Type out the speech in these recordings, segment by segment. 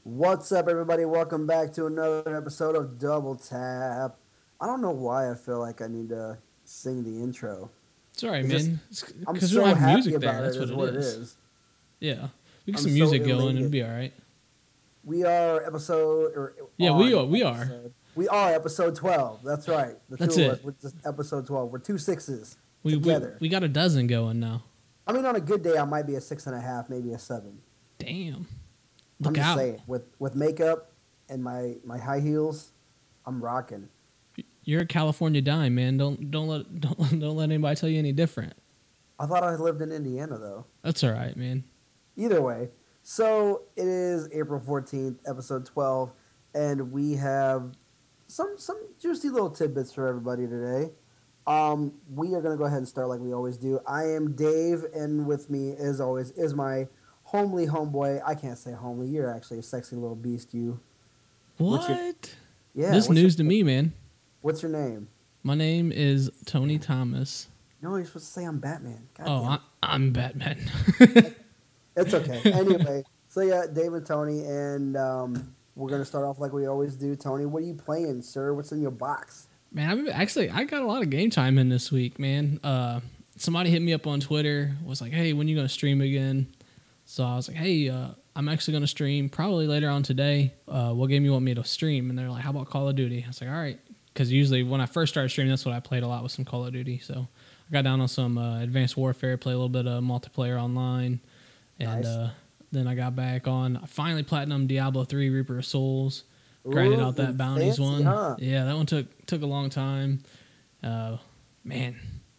What's up, everybody? Welcome back to another episode of Double Tap. I don't know why I feel like I need to sing the intro. It's all right, It's just, man. I'm Because we don't so have happy music there. about it, That's what is it what it is. is. Yeah. We get I'm some so music going. It'll elated. be all right. We are episode, or Yeah, we on are. We are. episode, we are episode 12. That's right. The That's two of us, it. we're just episode 12. We're two sixes We, we, together. we got a dozen going now. I mean, on a good day, I might be a six and a half, maybe a seven. Damn. I'm Look just out. saying, with makeup and my high heels, I'm rocking. You're a California dime, man. Don't let anybody tell you any different. I thought I lived in Indiana, though. That's all right, man. Either way, so it is April 14th, episode 12, and we have some juicy little tidbits for everybody today. We are going to go ahead and start like we always do. I am Dave, and with me, as always, is my homely homeboy. I can't say homely. You're actually a sexy little beast, you. What's your, What? yeah, This news to me, man. what's your name? My name is Tony Thomas. No, you're supposed to say I'm Batman. God Oh, damn I'm Batman. it. It's okay. Anyway, so yeah, Dave and Tony, and we're gonna start off like we always do. Tony, what are you playing, sir? What's in your box? Man, I got a lot of game time in this week, man. Somebody hit me up on Twitter, was like, "Hey, when you gonna stream again?" So I was like, "Hey, I'm actually gonna stream probably later on today. What game you want me to stream?" And they're like, "How about Call of Duty?" I was like, "All right," because usually when I first started streaming, that's what I played a lot, was some Call of Duty. So I got down on some Advanced Warfare, play a little bit of multiplayer online, and Nice. then I got back on. I finally platinum Diablo 3 Reaper of Souls. Grinded out Ooh, that bounties fancy, one. huh? Yeah, that one took a long time. Man,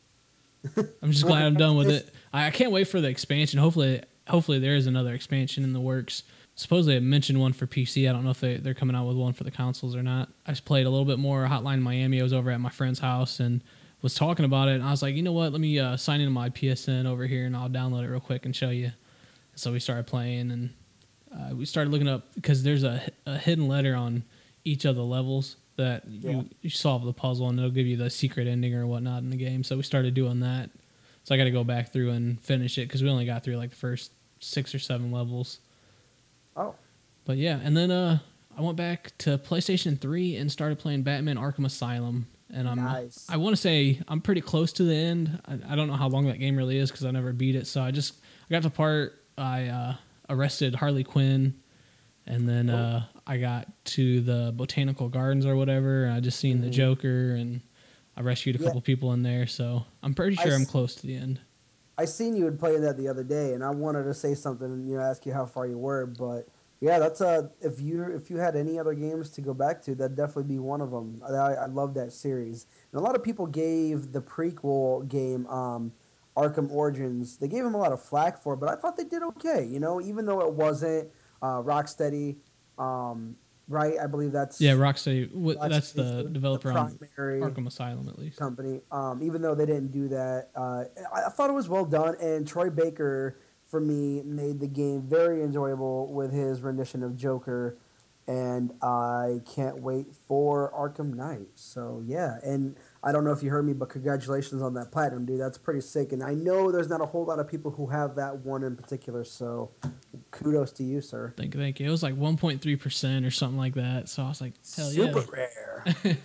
I'm just Well, glad I'm done with congratulations. it. I can't wait for the expansion. Hopefully there is another expansion in the works. Supposedly I mentioned one for PC. I don't know if they're coming out with one for the consoles or not. I just played a little bit more Hotline Miami. I was over at my friend's house and was talking about it. And I was like, you know what? Let me sign into my PSN over here and I'll download it real quick and show you. So we started playing and we started looking up because there's a hidden letter on each of the levels that Yeah. you solve the puzzle and it'll give you the secret ending or whatnot in the game. So we started doing that. So I got to go back through and finish it because we only got through like the first 6 or 7 levels. Oh, But yeah, and then I went back to PlayStation 3 and started playing Batman Arkham Asylum. And nice. I want to say I'm pretty close to the end. I don't know how long that game really is because I never beat it. So I got to the part I arrested Harley Quinn, and then I got to the botanical gardens or whatever, and I just seen the Hmm. Joker, and I rescued a Yeah, couple people in there. So I'm pretty I, sure I'm s- close to the end. I seen you had played that the other day, and I wanted to say something, ask you how far you were, but yeah, that's if you had any other games to go back to, that'd definitely be one of them. I love that series, and a lot of people gave the prequel game, Arkham Origins, they gave him a lot of flack for, it, but I thought they did okay. Even though it wasn't Rocksteady, um, right? I believe Yeah, that's Rocksteady. That's Rocksteady's the the developer on primary Arkham Asylum, at least. company. Even though they didn't do that, I thought it was well done. And Troy Baker, for me, made the game very enjoyable with his rendition of Joker. And I can't wait for Arkham Knight. So yeah, and I don't know if you heard me, but congratulations on that platinum, dude. That's pretty sick. And I know there's not a whole lot of people who have that one in particular. So kudos to you, sir. Thank you. It was like 1.3% or something like that. So I was like, hell yeah. Super rare.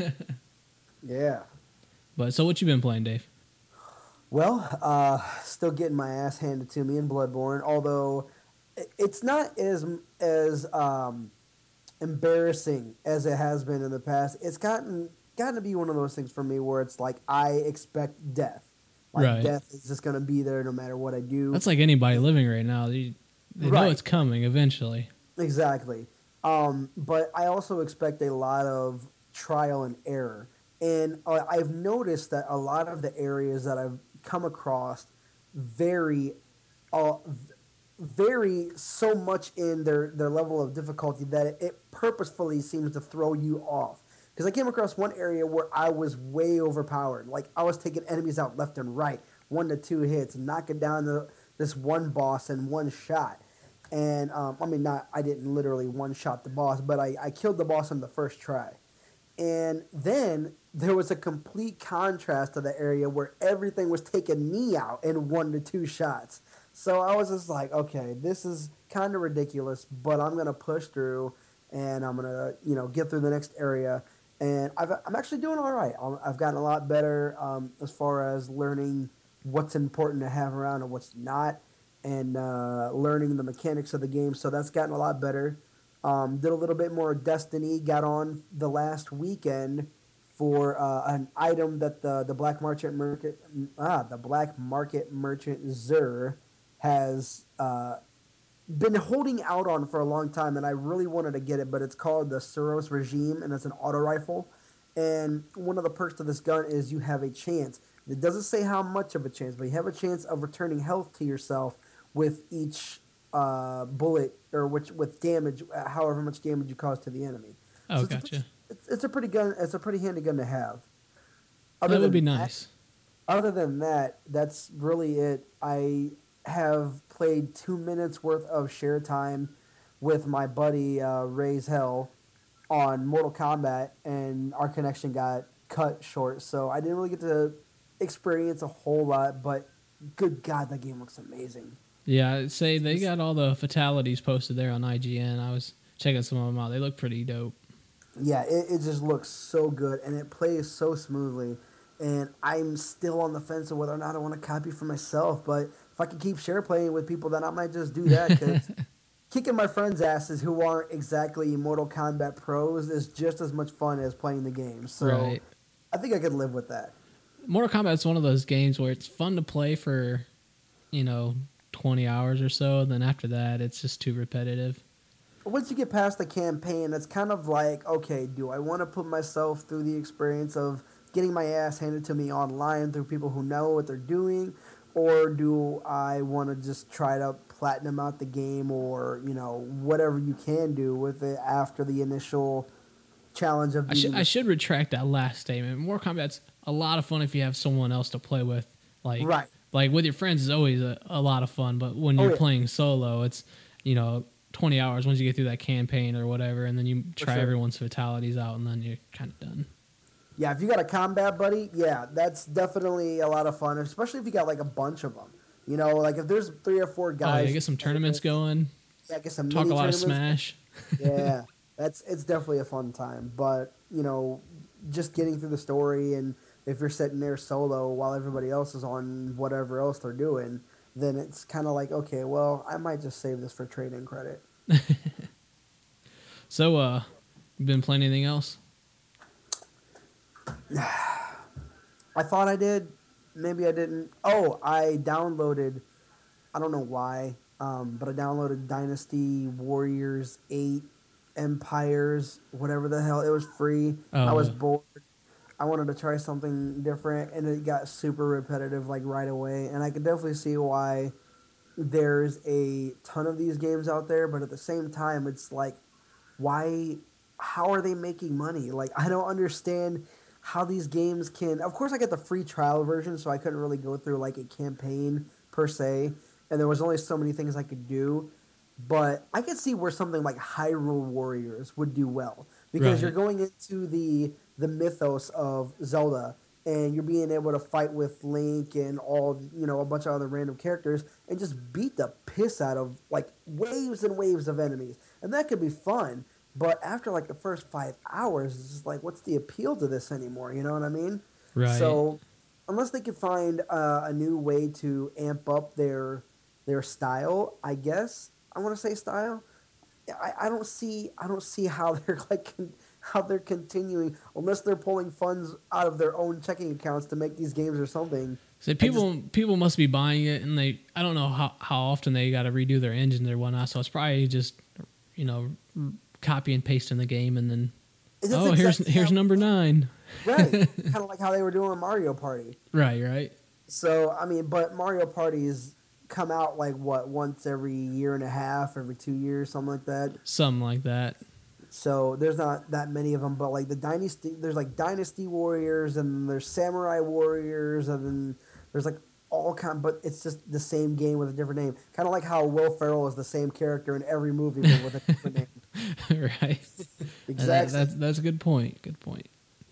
Yeah. But so what you been playing, Dave? Well, still getting my ass handed to me in Bloodborne, although it's not as embarrassing as it has been in the past. It's gotten to be one of those things for me where it's like I expect death, like Right. death is just gonna be there no matter what I do. That's like anybody living right now. They know Right, it's coming eventually. exactly. But I also expect a lot of trial and error, and I've noticed that a lot of the areas that I've come across vary uh, vary so much in their level of difficulty that it purposefully seems to throw you off. Because I came across one area where I was way overpowered. Like I was taking enemies out left and right, 1 to 2 hits, knocking down this one boss in one shot. And I mean, not I didn't literally one shot the boss, but I killed the boss on the first try. And then there was a complete contrast to the area where everything was taking me out in 1 to 2 shots. So I was just like, okay, this is kind of ridiculous, but I'm gonna push through, and I'm gonna get through the next area. And I'm actually doing all right. I've gotten a lot better as far as learning what's important to have around and what's not, and learning the mechanics of the game. So that's gotten a lot better. Did a little bit more Destiny. Got on the last weekend for an item that the black market merchant Zur has been holding out on for a long time, and I really wanted to get it, but it's called the Suros Regime, and it's an auto rifle. And one of the perks of this gun is you have a chance. It doesn't say how much of a chance, but you have a chance of returning health to yourself with each bullet, or with damage, however much damage you cause to the enemy. Oh, So gotcha. it's a pretty gun. It's a pretty handy gun to have. Other That would be than that, nice. other than that, that's really it. I have played 2 minutes worth of share time with my buddy Ray's Hell on Mortal Kombat, and our connection got cut short. So I didn't really get to experience a whole lot, but good God, that game looks amazing. Yeah, I'd say they It's- got all the fatalities posted there on IGN. I was checking some of them out. They look pretty dope. yeah, it just looks so good, and it plays so smoothly. And I'm still on the fence of whether or not I want to copy for myself. But if I can keep share playing with people, then I might just do that, because kicking my friends' asses who aren't exactly Mortal Kombat pros is just as much fun as playing the game. So Right. I think I could live with that. Mortal Kombat's one of those games where it's fun to play for, you know, 20 hours or so. Then after that, it's just too repetitive. Once you get past the campaign, it's kind of like, okay, do I want to put myself through the experience of getting my ass handed to me online through people who know what they're doing? Or do I want to just try to platinum out the game, or, whatever you can do with it after the initial challenge of beating I the. should retract that last statement. Mortal Kombat's a lot of fun if you have someone else to play with. Like Right. like with your friends is always a lot of fun, but when Oh, you're yeah, playing solo, it's 20 hours once you get through that campaign or whatever, and then you for try sure. everyone's fatalities out, and then you're kind of done. Yeah, if you got a combat buddy, yeah, that's definitely a lot of fun, especially if you got like a bunch of them. Like if there's 3 or 4 Oh yeah, guys, get some tournaments going. yeah, get some Talk mini a lot of tournaments. Smash. Yeah, it's definitely a fun time. But just getting through the story, and if you're sitting there solo while everybody else is on whatever else they're doing, then it's kind of like, okay, well, I might just save this for trade-in credit. So, you been playing anything else? I thought I did, maybe I didn't. Oh, I downloaded. I don't know why, but I downloaded Dynasty Warriors 8 Empires, whatever the hell. It was free. I Oh, was bored. I wanted to try something different, and it got super repetitive like right away. And I could definitely see why there's a ton of these games out there, but at the same time, it's like, why? How are they making money? Like, I don't understand how these games can. Of course, I get the free trial version, so I couldn't really go through like a campaign per se, and there was only so many things I could do. But I could see where something like Hyrule Warriors would do well, because you're right. going into the mythos of Zelda, and you're being able to fight with Link and all, a bunch of other random characters, and just beat the piss out of like waves and waves of enemies, and that could be fun. But after like the first 5 hours, it's just like, what's the appeal to this anymore? You know what I mean? Right. So unless they could find a new way to amp up their style, I guess I want to say style. I don't see how they're how they're continuing, unless they're pulling funds out of their own checking accounts to make these games or something. So I just people must be buying it, and I don't know how often they got to redo their engines or whatnot. So it's probably just you know copy and paste in the game, and then that's oh exactly here's how number 9. right, kind of like how they were doing Mario Party. Right. So I mean, but Mario Parties come out like what, once every year and a half, every 2 years, something like that. Something like that. So there's not that many of them, but like there's like Dynasty Warriors, and there's Samurai Warriors, and then there's like all kind. But it's just the same game with a different name. Kind of like how Will Ferrell is the same character in every movie, but with a different name. Right. And Exact same. that's a good point. Good point.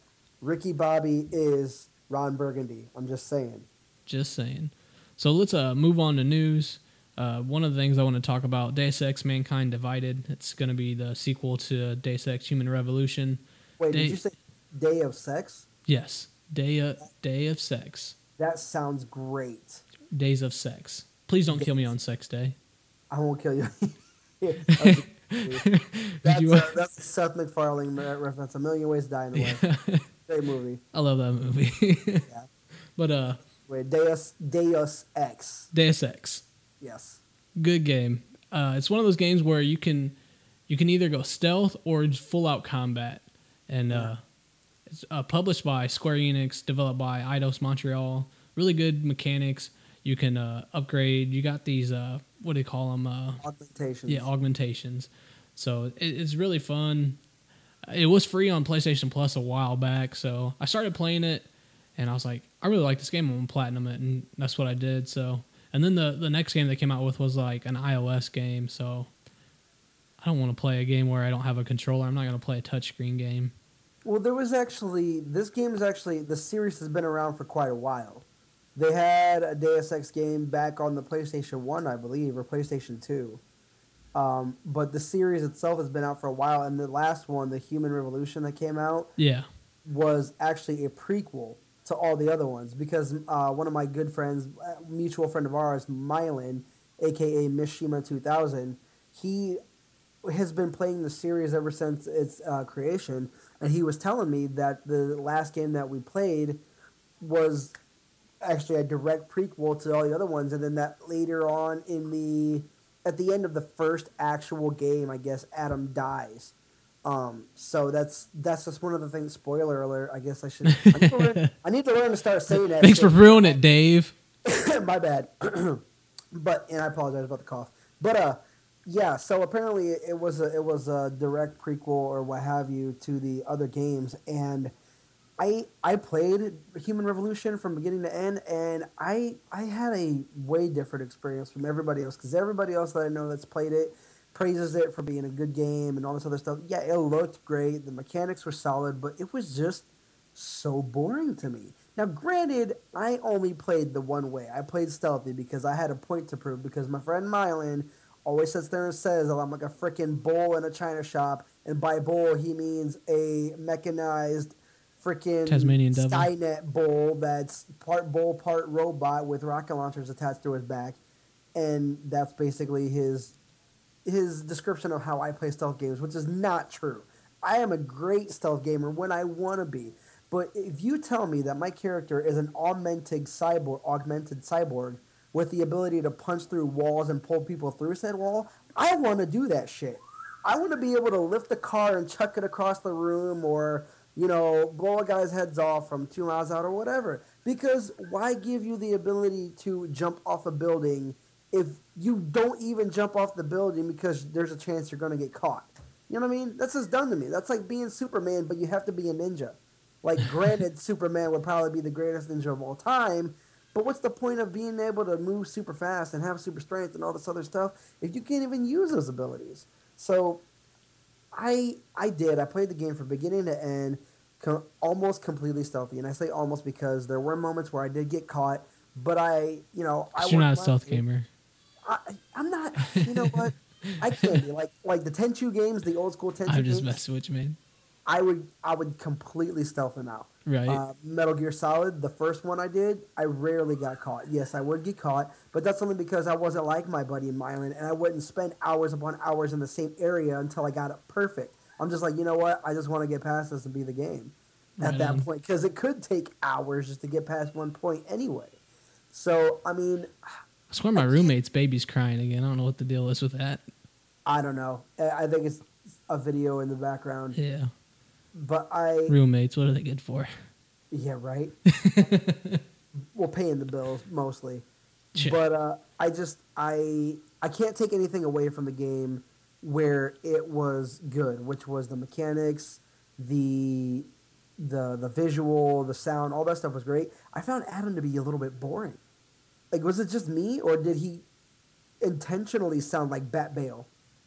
Ricky Bobby is Ron Burgundy. I'm just saying. Just saying. So let's move on to news. One of the things I want to talk about, Deus Ex: Mankind Divided. It's going to be the sequel to Deus Ex: Human Revolution. Wait, did you Day, say Day of Sex? yes, Day of Sex, That sounds great. Days of Sex. Please don't kill me Days. on Sex Day. I won't kill you. That was a movie. Did you? That's a Seth MacFarlane reference. A Million Ways to Die in the West. Yeah, Great movie. I love that movie. Yeah. But Wait, Deus Ex. Deus Ex, Yes. good game. It's one of those games where you can either go stealth or full out combat, and it's published by Square Enix, developed by Eidos Montreal. Really good mechanics. You can upgrade. You got these what do you call them? Augmentations. Yeah, augmentations. So it's really fun. It was free on PlayStation Plus a while back, so I started playing it, and I was like, I really like this game. I'm gonna platinum it, and that's what I did. So, and then the next game they came out with was like an iOS game. So, I don't want to play a game where I don't have a controller. I'm not gonna play a touchscreen game. Well, this game is actually, the series has been around for quite a while. They had a Deus Ex game back on the PlayStation 1, I believe, or PlayStation 2. But the series itself has been out for a while, and the last one, the Human Revolution that came out, Yeah, was actually a prequel to all the other ones because one of my good friends, mutual friend of ours, Mylan, aka Mishima 2000, he has been playing the series ever since its creation, and he was telling me that the last game that we played was actually a direct prequel to all the other ones, and then that later on at the end of the first actual game, I guess Adam dies. So that's just one of the things. Spoiler alert. I guess I should. I need to learn to start saying that. thanks for ruining it, Dave. My bad. But and I apologize about the cough. But yeah. So apparently it was a direct prequel or what have you to the other games, and I played Human Revolution from beginning to end, and I had a way different experience from everybody else because everybody else that I know that's played it praises it for being a good game and all this other stuff. Yeah, it looked great, the mechanics were solid, but it was just so boring to me. Now, granted, I only played the one way. I played stealthy because I had a point to prove. Because my friend Mylan always sits there and says, "Oh, I'm like a freaking bull in a china shop," and by bull he means a mechanized freaking Tasmanian devil. Skynet bull that's part bull, part robot with rocket launchers attached to his back, and that's basically his description of how I play stealth games, which is not true. I am a great stealth gamer when I want to be, but if you tell me that my character is an augmented cyborg with the ability to punch through walls and pull people through said wall, I want to do that shit. I want to be able to lift a car and chuck it across the room or, blow a guy's heads off from 2 miles out or whatever. Because why give you the ability to jump off a building if you don't even jump off the building because there's a chance you're going to get caught? You know what I mean? That's just dumb to me. That's like being Superman, but you have to be a ninja. Like, granted, Superman would probably be the greatest ninja of all time, but what's the point of being able to move super fast and have super strength and all this other stuff if you can't even use those abilities? So I did. I played the game from beginning to end, almost completely stealthy, and I say almost because there were moments where I did get caught, but I You're not a stealth gamer. I'm not. You know what? I can be like the Tenchu games, the old school Tenchu I'm just games. messing with you, man. I would completely stealth them out. Right. Metal Gear Solid, the first one I did, I rarely got caught. Yes, I would get caught, but that's only because I wasn't like my buddy in Mylan, and I wouldn't spend hours upon hours in the same area until I got it perfect. I'm just like, you know what? I just want to get past this and be the game at that point, because it could take hours just to get past one point anyway. So, I mean, I swear my roommate's baby's crying again. I don't know what the deal is with that. I don't know. I think it's a video in the background. Yeah. But roommates, what are they good for? Yeah, right. Well, paying the bills mostly. Sure. But I can't take anything away from the game where it was good, which was the mechanics, the visual, the sound, all that stuff was great. I found Adam to be a little bit boring. Like, was it just me, or did he intentionally sound like Bat Bale?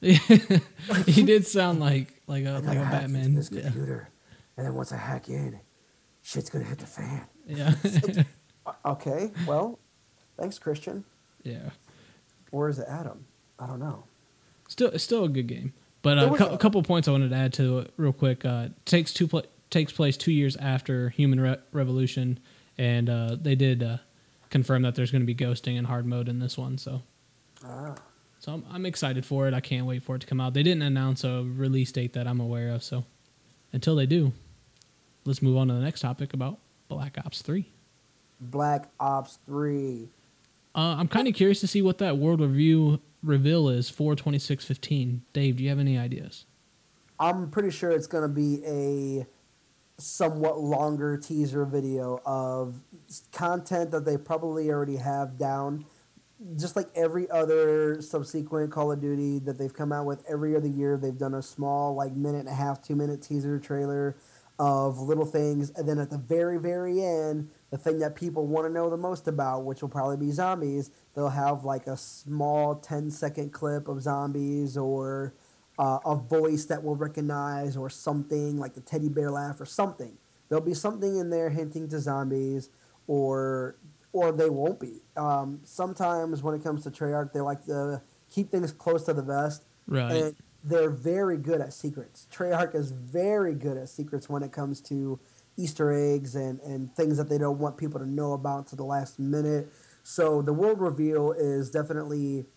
He did sound like a Batman. This computer, and then once I hack in, shit's gonna hit the fan. Yeah. Okay, well, thanks, Christian. Yeah. Or is it Adam? I don't know. Still a good game. But It was a couple points I wanted to add to it real quick. Takes place 2 years after Human Revolution, and they did confirm that there's going to be ghosting in hard mode in this one. ah, So I'm excited for it. I can't wait for it to come out. They didn't announce a release date that I'm aware of. So until they do, let's move on to the next topic about Black Ops 3. Black Ops 3. I'm kind of curious to see what that world review reveal is for 2615. Dave, do you have any ideas? I'm pretty sure it's going to be a somewhat longer teaser video of content that they probably already have down. Just like every other subsequent Call of Duty that they've come out with every other year, they've done a small, like, minute and a half, 2 minute teaser trailer of little things. And then at the very, very end, the thing that people want to know the most about, which will probably be zombies, they'll have like a small 10-second clip of zombies or a voice that we'll recognize or something like the teddy bear laugh or something. There'll be something in there hinting to zombies or they won't be. Sometimes when it comes to Treyarch, they like to keep things close to the vest, Right. and they're very good at secrets. Treyarch is very good at secrets when it comes to Easter eggs and things that they don't want people to know about to the last minute. So the world reveal is definitely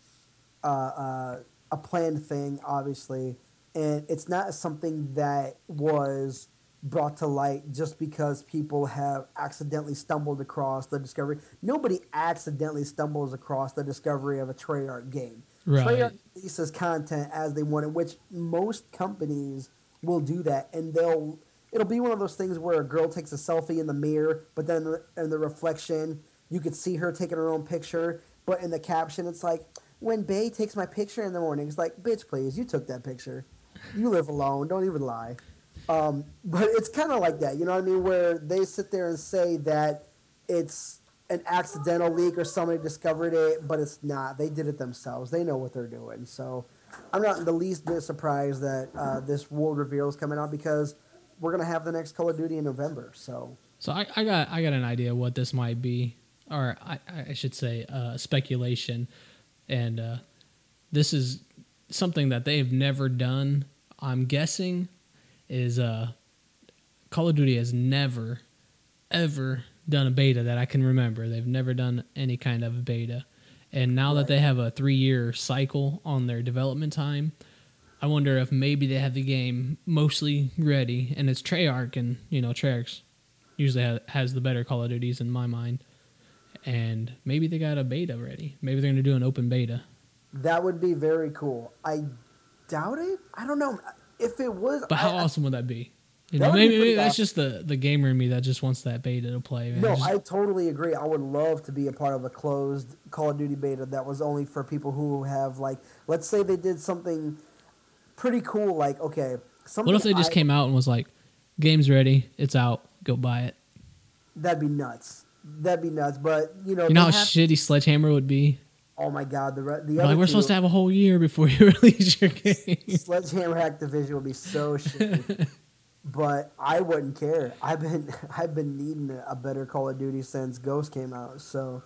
a planned thing, obviously, and it's not something that was brought to light just because people have accidentally stumbled across the discovery. Nobody accidentally stumbles across the discovery of a Treyarch game. Treyarch Right. releases content as they want it, which most companies will do that, and it'll be one of those things where a girl takes a selfie in the mirror, but then in the reflection, you could see her taking her own picture, but in the caption, it's like, when Bay takes my picture in the morning, it's like, bitch, please, you took that picture. You live alone. Don't even lie. But it's kind of like that, you know what I mean? Where they sit there and say that it's an accidental leak or somebody discovered it, but it's not. They did it themselves. They know what they're doing. So I'm not in the least bit surprised that this world reveal is coming out because we're gonna have the next Call of Duty in November. So So I got an idea what this might be, or I should say speculation, and this is something that they've never done. I'm guessing is Call of Duty has never ever done a beta that I can remember. They've never done any kind of beta, and now that right. they have a 3 year cycle on their development time, I wonder if maybe they have the game mostly ready, and it's Treyarch, and Treyarch usually has the better Call of Duties in my mind, and maybe they got a beta ready. Maybe they're gonna do an open beta. That would be very cool. I doubt it. I don't know. If it was, But how awesome would that be? that would be Maybe pretty that's awesome. just the gamer in me that just wants that beta to play, man. No, Just I totally agree. I would love to be a part of a closed Call of Duty beta that was only for people who have, like, let's say they did something pretty cool, like, okay, what something if they I just came out and was like, "Game's ready, it's out, go buy it." that'd be nuts. That'd be nuts. But You know they how have. shitty Sledgehammer would be. Oh my God, the They're other like, we're supposed two, to have a whole year before you release your game. Sledgehammer Activision would be so shitty. But I wouldn't care. I've been needing a better Call of Duty since Ghost came out. So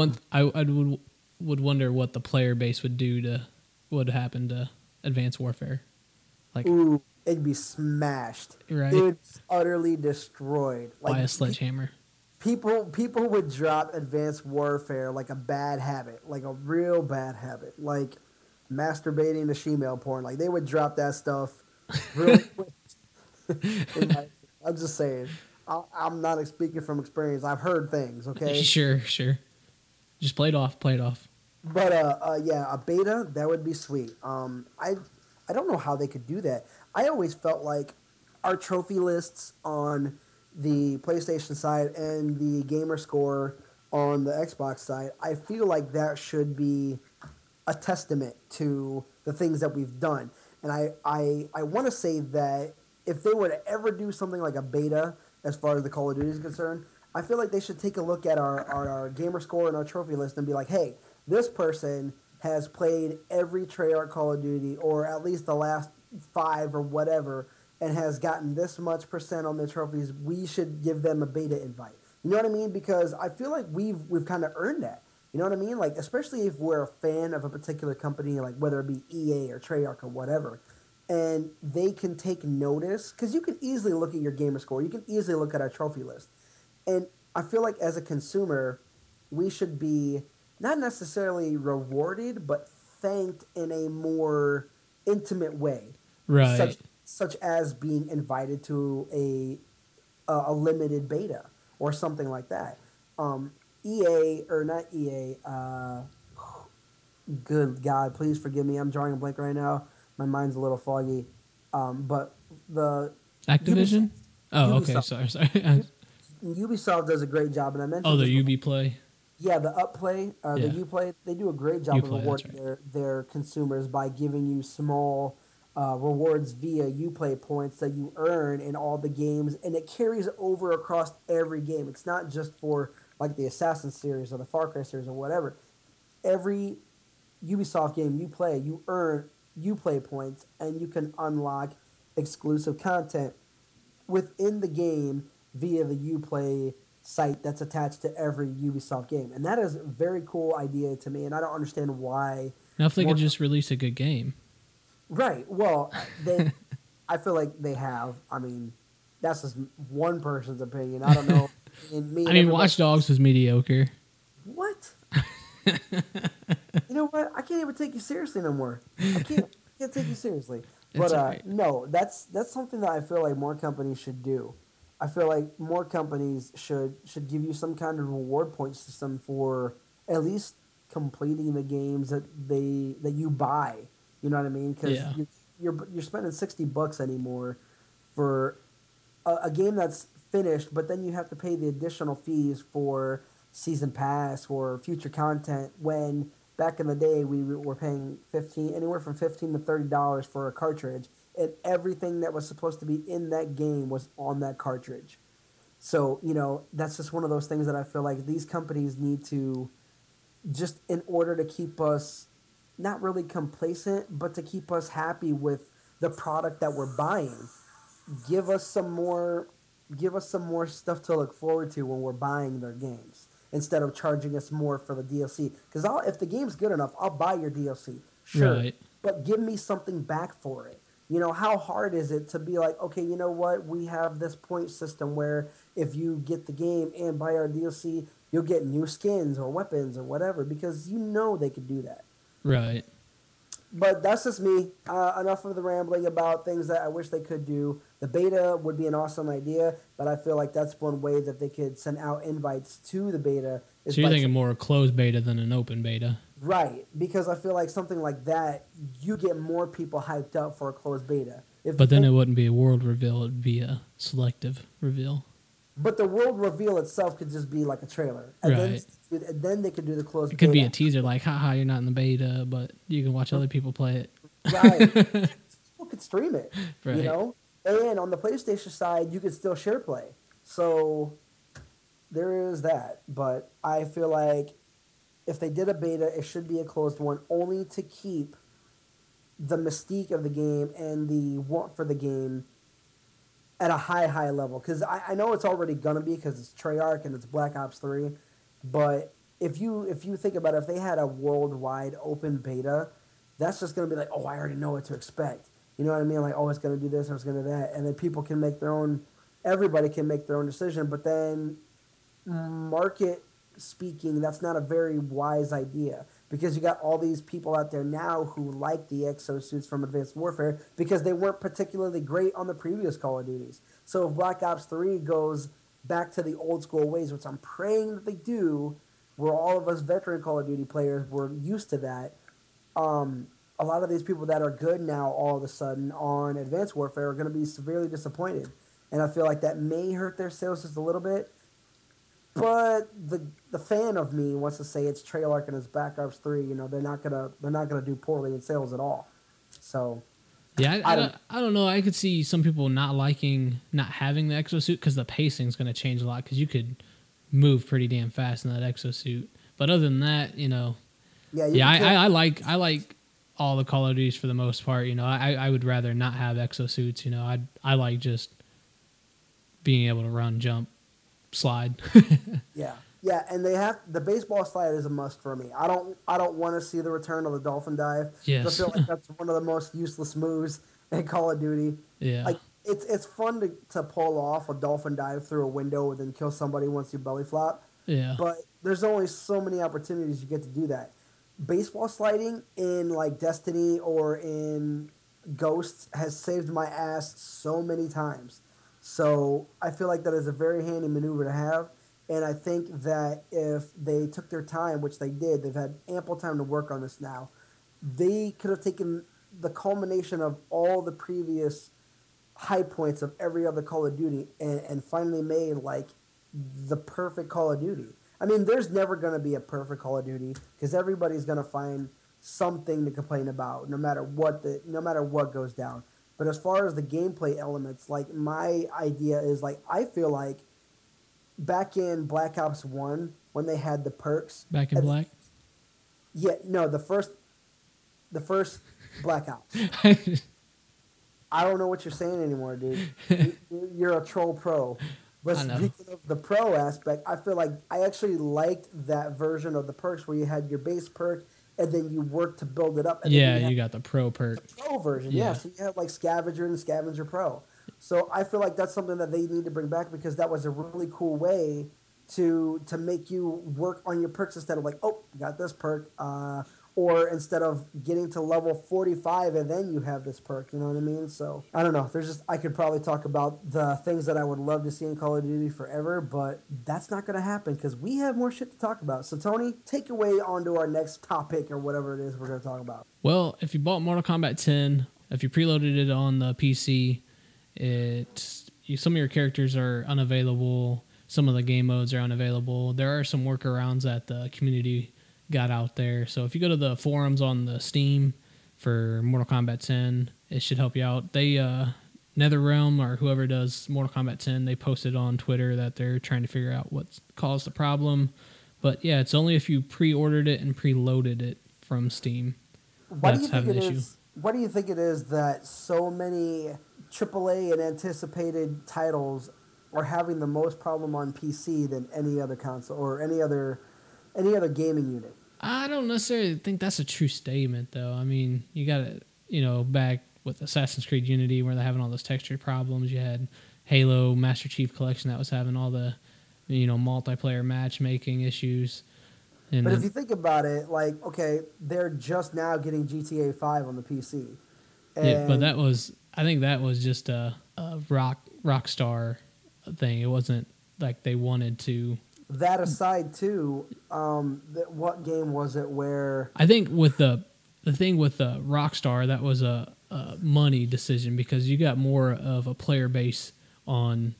I would wonder what the player base would do to what happened to Advanced Warfare, like ooh, it'd be smashed. It right would be utterly destroyed. by Like a sledgehammer. people would drop Advanced Warfare like a bad habit, like a real bad habit, like masturbating to shemale porn. Like they would drop that stuff real quick. I'm just saying. I'm not speaking from experience. I've heard things. Okay. Sure, sure. Just play it off. But yeah, a beta that would be sweet. I don't know how they could do that. I always felt like our trophy lists on the PlayStation side and the gamer score on the Xbox side, I feel like that should be a testament to the things that we've done. And I want to say that if they were to ever do something like a beta as far as the Call of Duty is concerned, I feel like they should take a look at our gamer score and our trophy list and be like, hey, this person has played every Treyarch Call of Duty or at least the last five or whatever and has gotten this much percent on their trophies. We should give them a beta invite. You know what I mean? Because I feel like we've kind of earned that. You know what I mean? Like, especially if we're a fan of a particular company, like whether it be EA or Treyarch or whatever, and they can take notice because you can easily look at your gamer score. You can easily look at our trophy list, and I feel like as a consumer, we should be not necessarily rewarded, but thanked in a more intimate way, such Right. such as being invited to a limited beta or something like that. EA or not EA? Good God, please forgive me. I'm drawing a blank right now. My mind's a little foggy. But the Ubisoft, Activision? Oh, okay. Ubisoft, Sorry, sorry. Ubisoft does a great job, and I Oh, mentioned the this before. UB play. Yeah, the Upplay, the Yeah, Uplay, they do a great job of Uplay. That's rewarding right. their consumers by giving you small rewards via Uplay points that you earn in all the games, and it carries over across every game. It's not just for like the Assassin series or the Far Cry series or whatever. Every Ubisoft game you play, you earn Uplay points, and you can unlock exclusive content within the game via the Uplay site that's attached to every Ubisoft game. And that is a very cool idea to me, and I don't understand why Now, if they could more. just release a good game. Right. Well, they. I feel like they have. I mean, that's just one person's opinion. I don't know. And me I and mean, everybody. Watch Dogs was mediocre. What? You know what? I can't even take you seriously no more. I can't take you seriously. But It's all right. no, that's something that I feel like more companies should do. I feel like more companies should give you some kind of reward point system for at least completing the games that you buy. You know what I mean? Because Yeah. you're spending $60 anymore for a game that's finished, but then you have to pay the additional fees for season pass or future content. When back in the day we were paying 15 anywhere from $15 to $30 for a cartridge, and everything that was supposed to be in that game was on that cartridge. So that's just one of those things that I feel like these companies need to, just in order to keep us not really complacent, but to keep us happy with the product that we're buying, give us some more give us some more stuff to look forward to when we're buying their games instead of charging us more for the DLC. Because if the game's good enough, I'll buy your DLC, sure, Right. but give me something back for it. How hard is it to be like, okay, you know what? We have this point system where if you get the game and buy our DLC, you'll get new skins or weapons or whatever, because they could do that. Right. But that's just me. Enough of the rambling about things that I wish they could do. The beta would be an awesome idea, but I feel like that's one way that they could send out invites to the beta is So you're by thinking more a closed beta than an open beta. right, because I feel like something like that you get more people hyped up for a closed beta. If you But then think, it wouldn't be a world reveal, it'd be a selective reveal. but the world reveal itself could just be like a trailer, Right. and then they could do the It closed could be a beta. teaser like, haha, you're not in the beta, but you can watch other people play Right, it. people could you could stream it, you Right. know. And on the PlayStation side, you could still share play. So there is that. But I feel like if they did a beta, it should be a closed one, only to keep the mystique of the game and the want for the game at a high level. Because I know it's already gonna be, because it's Treyarch and it's Black Ops 3. But if you think about it, if they had a worldwide open beta, that's just gonna be like, oh, I already know what to expect. You know what I mean? Like, oh, it's gonna do this or it's gonna do that, and then people can make their own. Everybody can make their own decision, but then market speaking, that's not a very wise idea, because you got all these people out there now who like the exosuits from Advanced Warfare because they weren't particularly great on the previous Call of Duties. So if Black Ops 3 goes back to the old school ways, which I'm praying that they do, where all of us veteran Call of Duty players were used to that, a lot of these people that are good now all of a sudden on Advanced Warfare are going to be severely disappointed. And I feel like that may hurt their sales just a little bit, but the fan of me wants to say it's Treyarch and it's Black Ops 3. They're not gonna do poorly in sales at all. So Yeah, I don't. I don't know. I could see some people not liking not having the exosuit because the pacing's going to change a lot because you could move pretty damn fast in that exosuit. But other than that, Yeah, you yeah, can kill. I like all the Call of Duties for the most part. I would rather not have exosuits. I like just being able to run, jump, slide. Yeah, Yeah, and they have the baseball slide is a must for me. I don't want to see the return of the dolphin dive because I Yes. feel like that's one of the most useless moves in Call of Duty. Yeah. Like it's fun to pull off a dolphin dive through a window and then kill somebody once you belly flop, Yeah. but there's only so many opportunities you get to do that. Baseball sliding in like Destiny or in Ghosts has saved my ass so many times. So I feel like that is a very handy maneuver to have. And I think that if they took their time, which they did, they've had ample time to work on this now. They could have taken the culmination of all the previous high points of every other Call of Duty and finally made like the perfect Call of Duty. I mean, there's never going to be a perfect Call of Duty because everybody's going to find something to complain about no matter what goes down. But as far as the gameplay elements, like my idea is like I feel like back in Black Ops 1 when they had the perks Back in and black. yeah, no, the first Black Ops. I don't know what you're saying anymore, dude. You're a troll pro. But I know. speaking of the pro aspect, I feel like I actually liked that version of the perks where you had your base perk and then you worked to build it up, and then Yeah, you had you got the pro the perk. pro version. Yeah, Yeah. so you had like Scavenger and Scavenger Pro. So I feel like that's something that they need to bring back because that was a really cool way to make you work on your perks instead of like, oh, got this perk, or instead of getting to level 45 and then you have this perk. You know what I mean? So I don't know. There's just I could probably talk about the things that I would love to see in Call of Duty forever, but that's not going to happen because we have more shit to talk about. So Tony, take away onto our next topic or whatever it is we're going to talk about. Well, if you bought Mortal Kombat 10, if you preloaded it on the PC, some of your characters are unavailable. Some of the game modes are unavailable. There are some workarounds that the community got out there. So if you go to the forums on the Steam for Mortal Kombat 10, it should help you out. NetherRealm or whoever does Mortal Kombat 10, they posted on Twitter that they're trying to figure out what caused the problem. But yeah, it's only if you pre-ordered it and preloaded it from Steam Why do you that's think having it the issue. is? Why do you think it is that so many AAA and anticipated titles are having the most problem on PC than any other console or any other gaming unit? I don't necessarily think that's a true statement, though. I mean, you got to, back with Assassin's Creed Unity where they're having all those texture problems. You had Halo Master Chief Collection that was having all the, multiplayer matchmaking issues. And But if then, you think about it, like okay, they're just now getting GTA 5 on the PC, yeah, but and I think that was just a Rockstar thing. It wasn't like they wanted to. that aside too, what game was it where? I think with the thing with Rockstar, that was a money decision because you got more of a player base on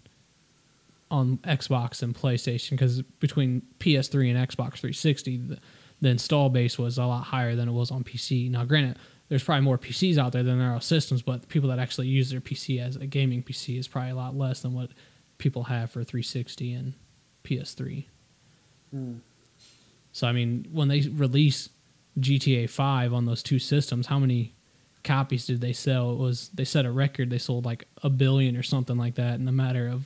Xbox and PlayStation because between PS3 and Xbox 360, the install base was a lot higher than it was on PC. Now, granted, there's probably more PCs out there than there are systems, but the people that actually use their PC as a gaming PC is probably a lot less than what people have for 360 and PS3. Hmm. So, I mean, when they release GTA 5 on those two systems, how many copies did they sell? They set a record. They sold like 1 billion or something like that in a matter of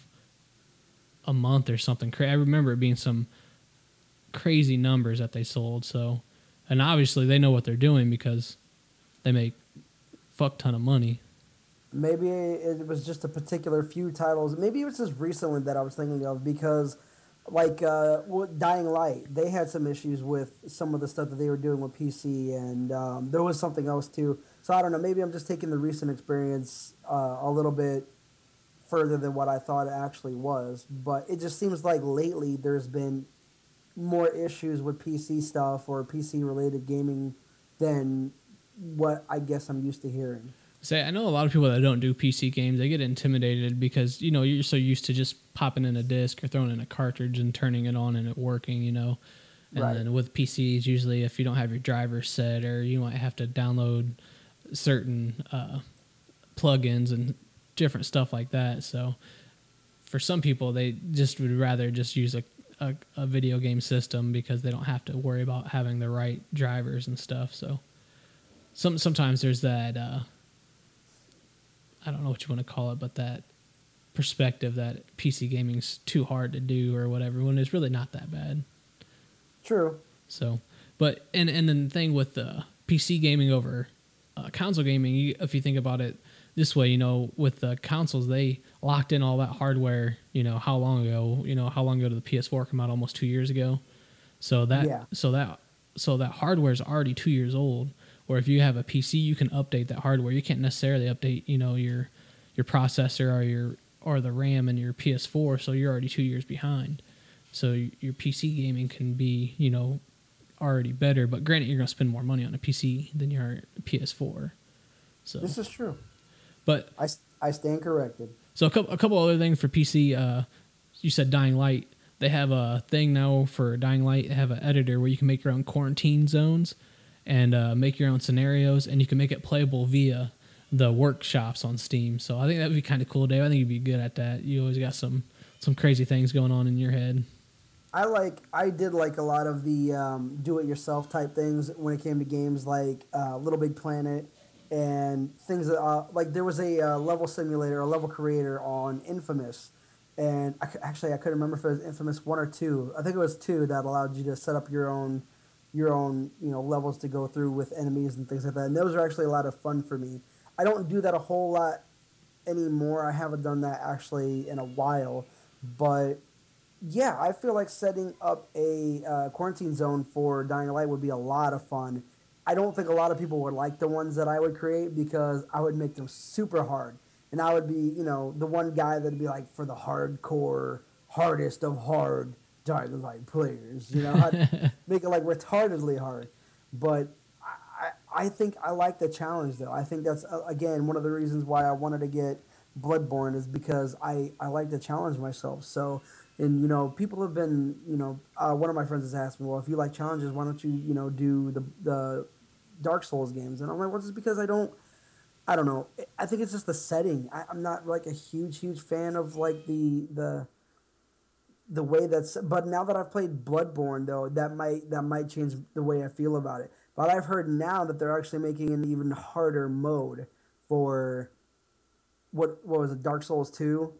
a month or something. I remember it being some crazy numbers that they sold. So, and obviously they know what they're doing because they make fuck ton of money. Maybe it was just a particular few titles. Maybe it was just recently that I was thinking of because, like, Dying Light, they had some issues with some of the stuff that they were doing with PC, and there was something else too. So I don't know. Maybe I'm just taking the recent experience a little bit further than what I thought it actually was. But it just seems like lately there's been more issues with PC stuff or PC related gaming than what I guess I'm used to hearing. Say, I know a lot of people that don't do PC games, they get intimidated because, you're so used to just popping in a disc or throwing in a cartridge and turning it on and it working. And Right. then with PCs, usually if you don't have your driver set or you might have to download certain plugins and different stuff like that. So for some people, they just would rather just use a video game system because they don't have to worry about having the right drivers and stuff. So sometimes there's that I don't know what you want to call it, but that perspective that PC gaming's too hard to do or whatever when it's really not that bad. True. So, but and then the thing with the PC gaming over console gaming, if you think about it this way, with the consoles, they locked in all that hardware. How long ago? How long ago did the PS4 come out? Almost 2 years ago. So that hardware is already 2 years old. Or if you have a PC, you can update that hardware. You can't necessarily update, your processor or the RAM in your PS4. So you're already 2 years behind. So your PC gaming can be, already better. But granted, you're going to spend more money on a PC than you are a PS4. So this is true. But I stand corrected. So a couple other things for PC. You said Dying Light. They have a thing now for Dying Light. They have an editor where you can make your own quarantine zones and make your own scenarios, and you can make it playable via the workshops on Steam. So I think that would be kind of cool, Dave. I think you'd be good at that. You always got some crazy things going on in your head. I did like a lot of the do-it-yourself type things when it came to games like Little Big Planet and things that like there was a level simulator, a level creator on Infamous, and I couldn't remember if it was Infamous 1 or 2. I think it was 2 that allowed you to set up your own levels to go through with enemies and things like that. And those are actually a lot of fun for me. I don't do that a whole lot anymore. I haven't done that actually in a while, but yeah, I feel like setting up a quarantine zone for Dying Light would be a lot of fun. I don't think a lot of people would like the ones that I would create because I would make them super hard. And I would be, the one guy that would be like for the hardcore, hardest of hard Dying Light players. I'd make it like retardedly hard. But I think I like the challenge, though. I think that's, again, one of the reasons why I wanted to get Bloodborne is because I like to challenge myself. So, and people have been, one of my friends has asked me, well, if you like challenges, why don't you, do the Dark Souls games? And I'm like, well, just because I don't know. I think it's just the setting. I'm not like a huge fan of like the way that's. But now that I've played Bloodborne, though, that might change the way I feel about it. But I've heard now that they're actually making an even harder mode for what was it, Dark Souls 2?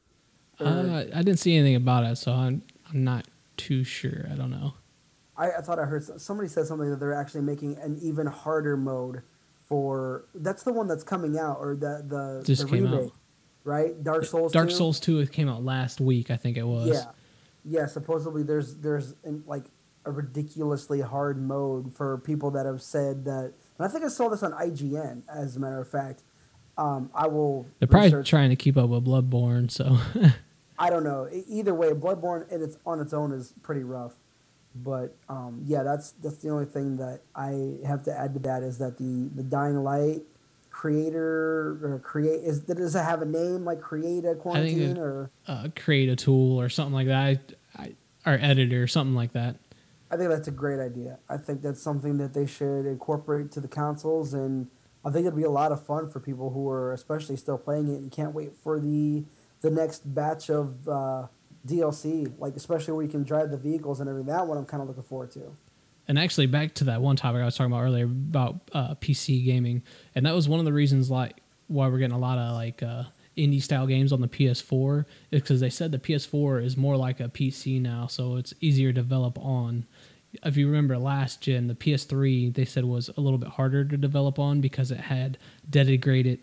I didn't see anything about it, so I'm not too sure. I don't know. I thought I heard somebody said something that they're actually making an even harder mode for. That's the one that's coming out, or the remake, right? Dark Souls 2? Dark Souls 2 came out last week, I think it was. Yeah. Supposedly there's like a ridiculously hard mode for people that have said that. And I think I saw this on IGN, as a matter of fact. I will. They're probably trying to keep up with Bloodborne, so. I don't know. Either way, Bloodborne on its own is pretty rough. But yeah, that's the only thing that I have to add to that is that the Dying Light creator or does it have a name like Create a Quarantine or Create a Tool or something like that, or Editor or something like that. I think that's a great idea. I think that's something that they should incorporate to the consoles, and I think it'd be a lot of fun for people who are especially still playing it and can't wait for the next batch of DLC, like especially where you can drive the vehicles and everything. That one I'm kind of looking forward to. And actually, back to that one topic I was talking about earlier about PC gaming, and that was one of the reasons why we're getting a lot of like indie style games on the PS4 is because they said the PS4 is more like a PC now, so it's easier to develop on. If you remember last gen, the PS3 they said was a little bit harder to develop on because it had dedicated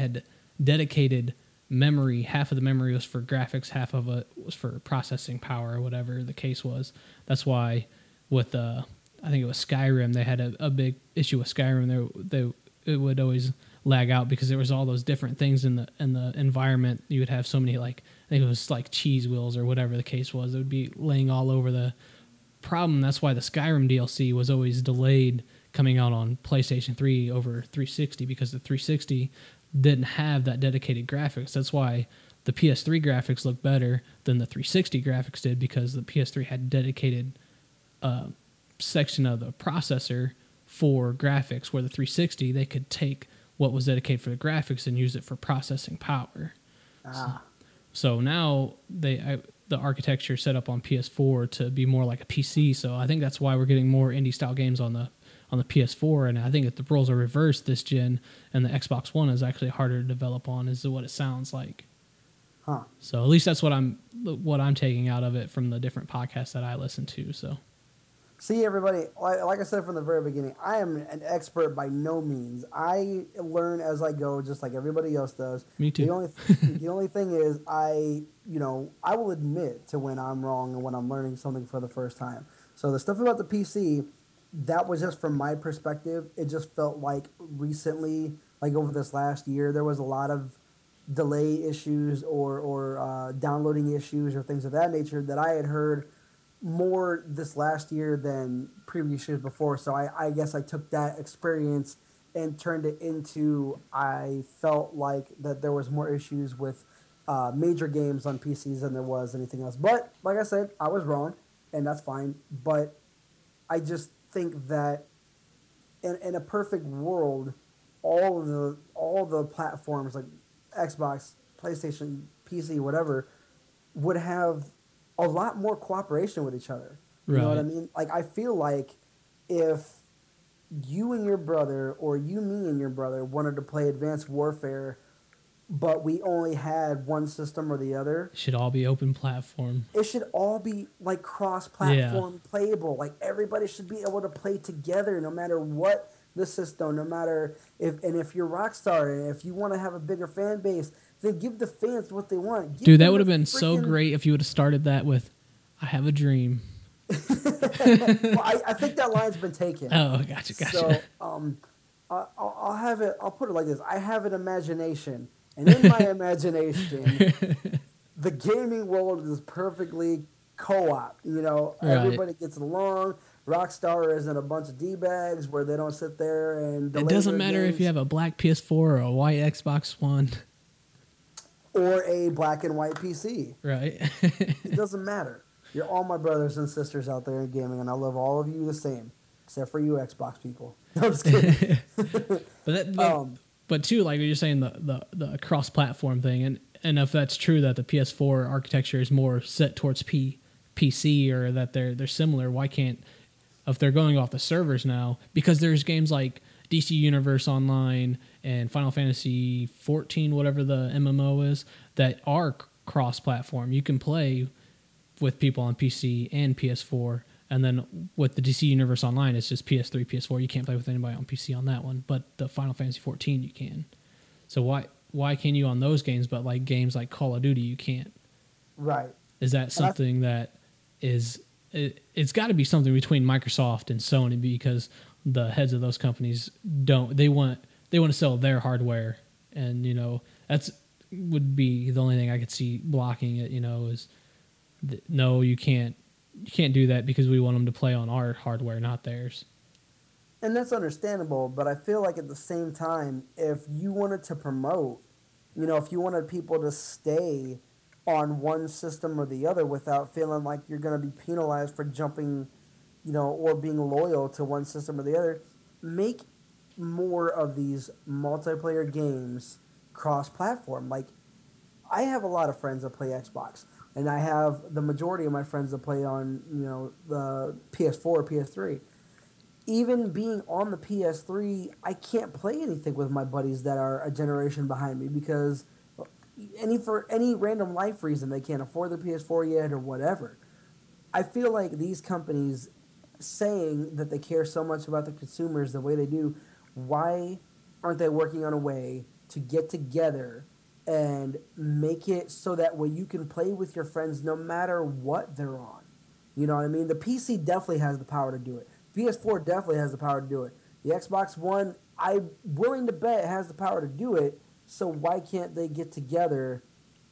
memory. Half of the memory was for graphics, half of it was for processing power or whatever the case was. That's why with I think it was Skyrim, they had a big issue with Skyrim. It would always lag out because there was all those different things in the environment. You would have so many, like, I think it was like cheese wheels or whatever the case was. It would be laying all over the problem. That's why the Skyrim DLC was always delayed coming out on PlayStation 3 over 360 because the 360 didn't have that dedicated graphics. That's why the PS3 graphics look better than the 360 graphics did because the PS3 had dedicated section of the processor for graphics, where the 360 they could take what was dedicated for the graphics and use it for processing power. So now the architecture set up on PS4 to be more like a PC. So I think that's why we're getting more indie style games on the PS4, and I think if the roles are reversed this gen and the Xbox One is actually harder to develop on, is what it sounds like. Huh. So at least that's what I'm taking out of it from the different podcasts that I listen to. So See, everybody, like I said from the very beginning, I am an expert by no means. I learn as I go, just like everybody else does. me too. The only thing is, I will admit to when I'm wrong and when I'm learning something for the first time. So the stuff about the PC, that was just from my perspective. It just felt like recently, like over this last year, there was a lot of delay issues or downloading issues or things of that nature that I had heard more this last year than previous years before. So I guess I took that experience and turned it into I felt like that there was more issues with major games on PCs than there was anything else. But like I said, I was wrong, and that's fine. But I just think that in a perfect world, all the platforms like Xbox, PlayStation, PC, whatever, would have a lot more cooperation with each other. You know what I Right. mean? Like I feel like if you and your brother or you me and your brother wanted to play Advanced Warfare, but we only had one system or the other, It should all be open platform. it should all be like Yeah. cross-platform playable. Like everybody should be able to play together, no matter what the system, no matter if you're Rockstar and if you want to have a bigger fan base, then give the fans what they want. Give Dude, that them would the have been so freaking. great if you would have started that with "I have a dream." Well, I think that line's been taken. Oh, gotcha. So I'll have it. I'll put it like this: I have an imagination, and in my imagination, the gaming world is perfectly co-op. Right. Everybody gets along. Rockstar isn't a bunch of d-bags where they don't sit there and It delay doesn't their matter if you games, have a black PS4 or a white Xbox One. or a black and white PC. Right. It doesn't matter. You're all my brothers and sisters out there in gaming, and I love all of you the same, except for you Xbox people. No, I'm just kidding. But that, um, but too, like you're saying, the cross platform thing, and if that's true that the PS4 architecture is more set towards PC, or that they're similar, why can't, if they're going off the servers now, because there's games like DC Universe Online and Final Fantasy 14, whatever the MMO is, that are cross platform. You can play with people on PC and PS4. And then with the DC Universe Online, it's just PS3, PS4. You can't play with anybody on PC on that one, but the Final Fantasy 14 you can. So why can you on those games, but like games like Call of Duty you can't? right. Is that And I something that it's got to be something between Microsoft and Sony, because the heads of those companies don't they want to sell their hardware, and that's would be the only thing I could see blocking it. Is no, you can't do that because we want them to play on our hardware, not theirs. And that's understandable, but I feel like at the same time, if you wanted to promote, if you wanted people to stay on one system or the other without feeling like you're going to be penalized for jumping, or being loyal to one system or the other, make more of these multiplayer games cross platform. Like, I have a lot of friends that play Xbox, and I have the majority of my friends that play on, the PS4 or PS3. Even being on the PS3, I can't play anything with my buddies that are a generation behind me because for any random life reason they can't afford the PS4 yet or whatever. I feel like these companies saying that they care so much about the consumers the way they do, why aren't they working on a way to get together and make it so that way you can play with your friends no matter what they're on? You know what I mean? The PC definitely has the power to do it. PS4 definitely has the power to do it. The Xbox One, I'm willing to bet, has the power to do it. So why can't they get together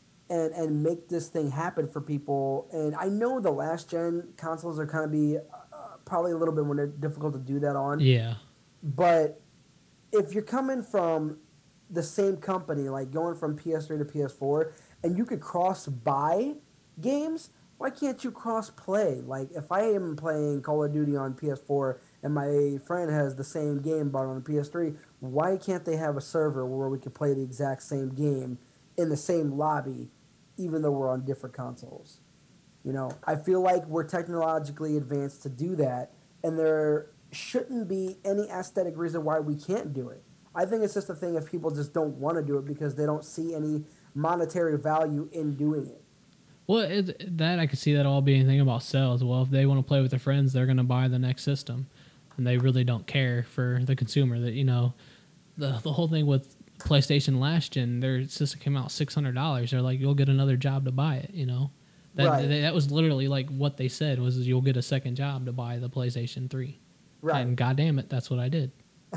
and make this thing happen for people? And I know the last gen consoles are kind of be probably a little bit more difficult to do that on, Yeah. but if you're coming from the same company, like going from PS3 to PS4, and you could cross buy games, why can't you cross play? Like, if I am playing Call of Duty on PS4 and my friend has the same game but on the PS3, why can't they have a server where we could play the exact same game in the same lobby, even though we're on different consoles? I feel like we're technologically advanced to do that, and there shouldn't be any aesthetic reason why we can't do it. I think it's just a thing if people just don't want to do it because they don't see any monetary value in doing it. Well, that I could see that all being a thing about sales. Well, if they want to play with their friends, they're going to buy the next system, and they really don't care for the consumer. That the whole thing with PlayStation last gen, their system came out $600. They're like, you'll get another job to buy it. Right. That was literally like what they said was you'll get a second job to buy the PlayStation 3. Right. And goddamn it, that's what I did.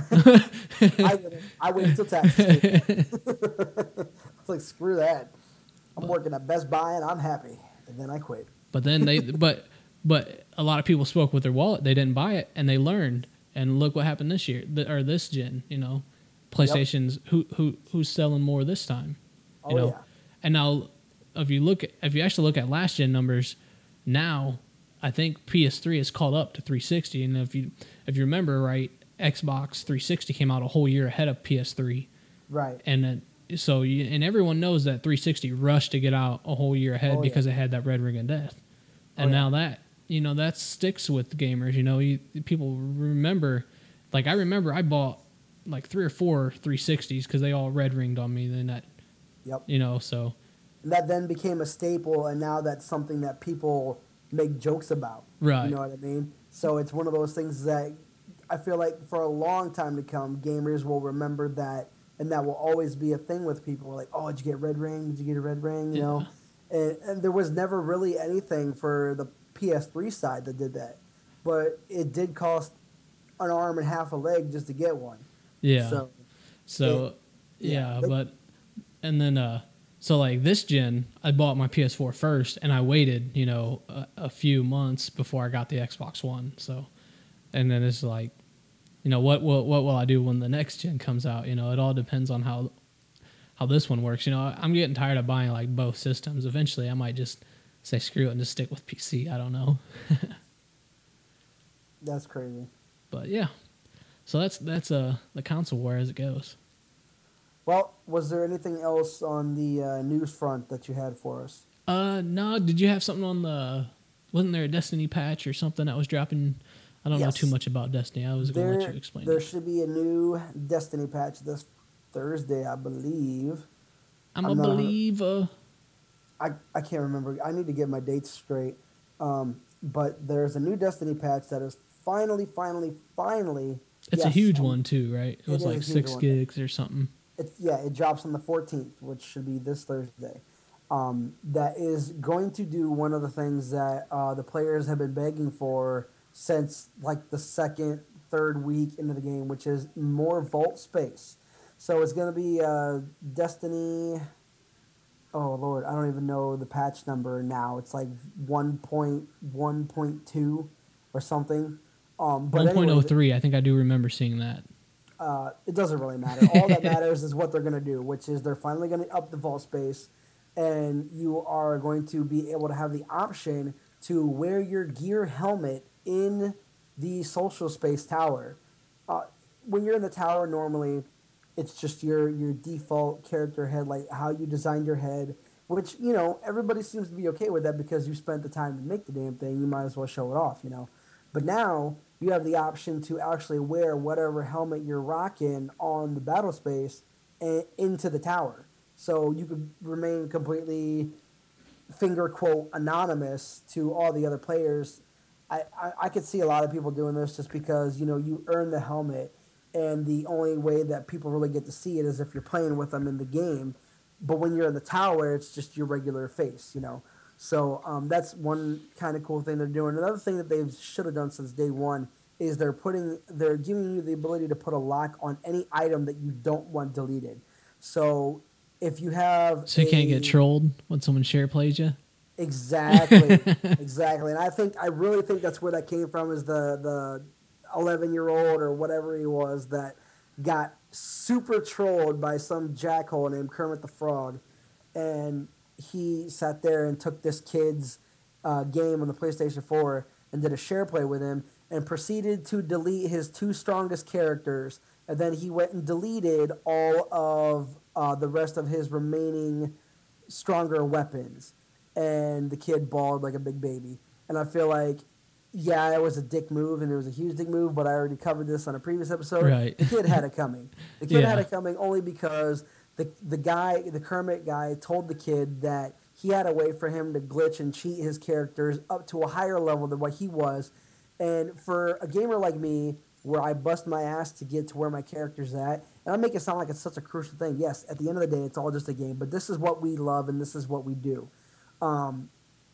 I waited till taxes came back. I was like, screw that. I'm working at Best Buy and I'm happy. And then I quit. But then but a lot of people spoke with their wallet. They didn't buy it, and they learned. And look what happened this year, or this gen. PlayStation's who's selling more this time. Yeah. And now if you actually look at last gen numbers, now I think PS3 is caught up to 360. And if you remember right, Xbox 360 came out a whole year ahead of PS3. Right. And then and everyone knows that 360 rushed to get out a whole year ahead because it had that Red Ring of Death. And now that that sticks with gamers. People remember, like I remember I bought like 3 or 4 360s because they all red ringed on me. Then that, so that then became a staple, and now that's something that people make jokes about. Right. You know what I mean? So it's one of those things that I feel like for a long time to come, gamers will remember that, and that will always be a thing with people. Like, oh, did you get red ring? Did you get a red ring? You know, and there was never really anything for the PS3 side that did that, but it did cost an arm and half a leg just to get one. Yeah. So like this gen, I bought my PS4 first, and I waited, a few months before I got the Xbox One. So, and then it's like, what will I do when the next gen comes out? It all depends on how this one works. I'm getting tired of buying like both systems. Eventually, I might just say screw it and just stick with PC. I don't know. That's crazy. But yeah, so that's the console war as it goes. Well, was there anything else on the news front that you had for us? No. Did you have something on the? Wasn't there a Destiny patch or something that was dropping? I don't know too much about Destiny. I was going to let you explain. There should be a new Destiny patch this Thursday, I believe. I'm a believer. I can't remember. I need to get my dates straight. But there's a new Destiny patch that is finally. It's a huge one too, right? It was like 6 gigs or something. It drops on the 14th, which should be this Thursday. That is going to do one of the things that the players have been begging for since like the second, third week into the game, which is more vault space. So it's going to be Destiny. Oh Lord, I don't even know the patch number now. It's like 1.1.2 or something. But 1.03. I think I do remember seeing that. It doesn't really matter. All that matters is what they're going to do, which is they're finally going to up the vault space, and you are going to be able to have the option to wear your gear helmet in the social space tower. When you're in the tower, normally it's just your default character head, like how you designed your head, which, everybody seems to be okay with that because you spent the time to make the damn thing. You might as well show it off, But now you have the option to actually wear whatever helmet you're rocking on the battle space and into the tower. So you could remain completely, finger quote, anonymous to all the other players. I could see a lot of people doing this just because, you earn the helmet, and the only way that people really get to see it is if you're playing with them in the game. But when you're in the tower, it's just your regular face, So that's one kind of cool thing they're doing. Another thing that they should have done since day one is they're giving you the ability to put a lock on any item that you don't want deleted. So if you have, so you can't get trolled when someone share plays you. Exactly, exactly. And I really think that's where that came from. Is the 11-year-old or whatever he was that got super trolled by some jackhole named Kermit the Frog, and he sat there and took this kid's game on the PlayStation 4 and did a share play with him and proceeded to delete his 2 strongest characters, and then he went and deleted all of the rest of his remaining stronger weapons, and the kid bawled like a big baby. And I feel like, yeah, it was a dick move, and it was a huge dick move, but I already covered this on a previous episode. Right. The kid had it coming. The kid had it coming only because the Kermit guy, told the kid that he had a way for him to glitch and cheat his characters up to a higher level than what he was. And for a gamer like me, where I bust my ass to get to where my character's at, and I make it sound like it's such a crucial thing. Yes, at the end of the day, it's all just a game, but this is what we love and this is what we do. Um,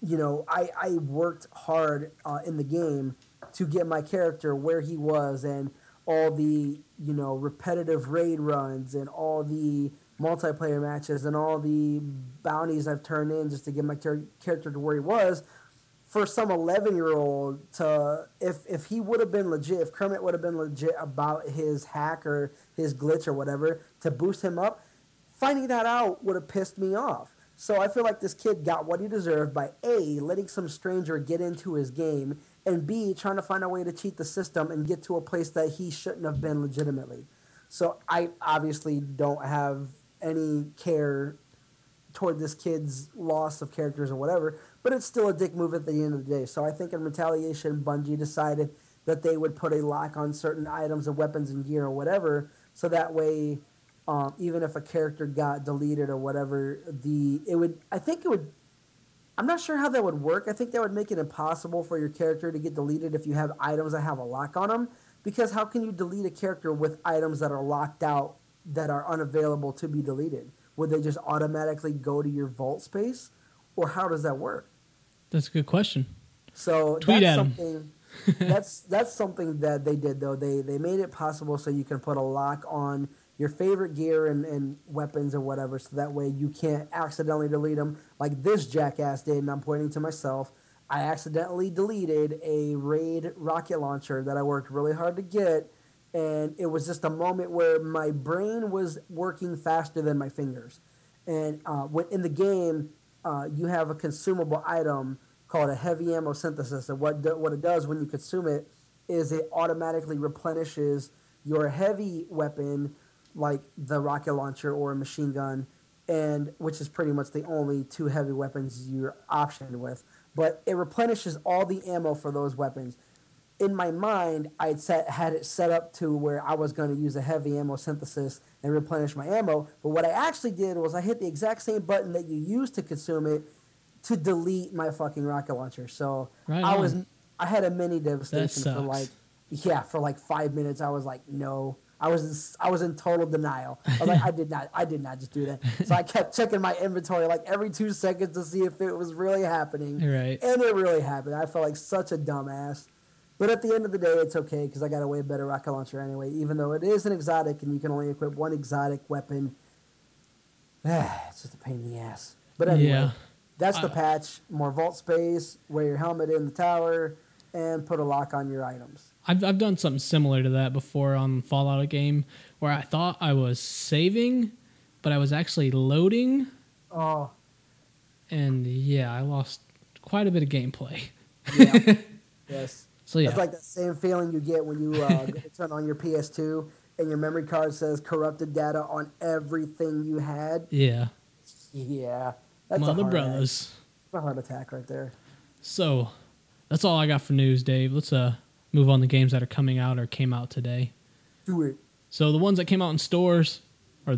I worked hard in the game to get my character where he was, and all the repetitive raid runs and all the multiplayer matches and all the bounties I've turned in just to get my character to where he was. For some 11-year-old to, if he would have been legit, if Kermit would have been legit about his hack or his glitch or whatever to boost him up, finding that out would have pissed me off. So I feel like this kid got what he deserved by A, letting some stranger get into his game, and B, trying to find a way to cheat the system and get to a place that he shouldn't have been legitimately. So I obviously don't have any care toward this kid's loss of characters or whatever, but it's still a dick move at the end of the day. So I think in retaliation, Bungie decided that they would put a lock on certain items of weapons and gear or whatever, so that way, even if a character got deleted or whatever, I think it would. I'm not sure how that would work. I think that would make it impossible for your character to get deleted if you have items that have a lock on them. Because how can you delete a character with items that are locked out that are unavailable to be deleted? Would they just automatically go to your vault space, or how does that work? That's a good question. So Tweet that's at him. something. That's something that they did though. They made it possible so you can put a lock on your favorite gear and weapons or whatever, so that way you can't accidentally delete them like this jackass did. And I'm pointing to myself. I accidentally deleted a raid rocket launcher that I worked really hard to get, and it was just a moment where my brain was working faster than my fingers. And when in the game, you have a consumable item called a heavy ammo synthesis, and what it does when you consume it is it automatically replenishes your heavy weapon, like the rocket launcher or a machine gun, and which is pretty much the only two heavy weapons you're optioned with. But it replenishes all the ammo for those weapons. In my mind, had it set up to where I was going to use a heavy ammo synthesis and replenish my ammo. But what I actually did was I hit the exact same button that you use to consume it to delete my fucking rocket launcher. So Right I was on. I had a mini That devastation for sucks. like 5 minutes. I was like, no. I was in total denial. I was like, I did not just do that. So I kept checking my inventory like every 2 seconds to see if it was really happening, Right. and it really happened. I felt like such a dumbass. But at the end of the day, it's okay because I got a way better rocket launcher anyway. Even though it is an exotic and you can only equip one exotic weapon, it's just a pain in the ass. But Yeah. anyway, that's the I, patch. More vault space, wear your helmet in the tower, and put a lock on your items. I've done something similar to that before on Fallout game where I thought I was saving, but I was actually loading, Oh, and yeah, I lost quite a bit of gameplay. yeah. Yes. So That's yeah, like that same feeling you get when you go to turn on your PS2 and your memory card says corrupted data on everything you had. yeah, Yeah. That's a mother heart attack. brothers. That's a heart attack right there. So that's all I got for news, Dave. Let's move on to games that are coming out or came out today. Do it. So the ones that came out in stores are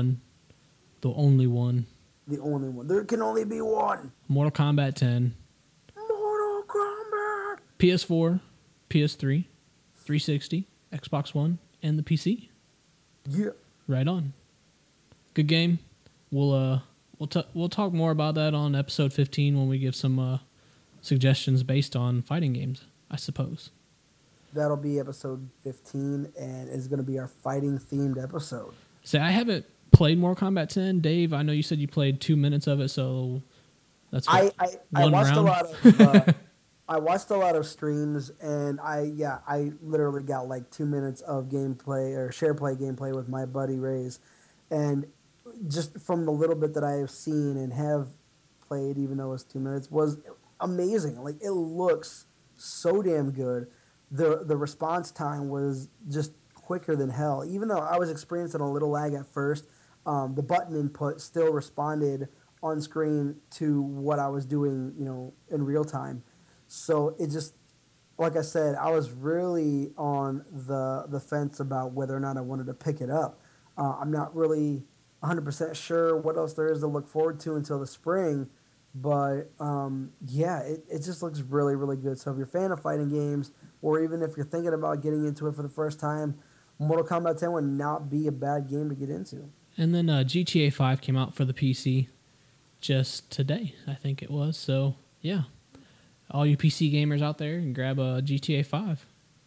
the only one, The only one. There can only be one. Mortal Kombat 10, Mortal Kombat. PS4, PS3, 360, Xbox One, and the PC. Yeah. Right on. Good game. We'll talk more about that on episode 15 when we give some suggestions based on fighting games, I suppose. That'll be episode 15, and it's going to be our fighting themed episode. Say I haven't played Mortal Kombat 10, Dave. I know you said you played 2 minutes of it, so that's what, I one watched a round. lot of I watched a lot of streams, and I literally got like 2 minutes of gameplay or share play gameplay with my buddy Rays, and just from the little bit that I have seen and have played, even though it's 2 minutes, was amazing. Like it looks so damn good. The response time was just quicker than hell. Even though I was experiencing a little lag at first, the button input still responded on screen to what I was doing, in real time. So it just, like I said, I was really on the fence about whether or not I wanted to pick it up. I'm not really. 100% sure what else there is to look forward to until the spring. But yeah, it just looks really, really good. So if you're a fan of fighting games, or even if you're thinking about getting into it for the first time, Mortal Kombat 10 would not be a bad game to get into. And then GTA 5 came out for the PC just today, I think it was. So yeah, all you PC gamers out there can grab a GTA 5.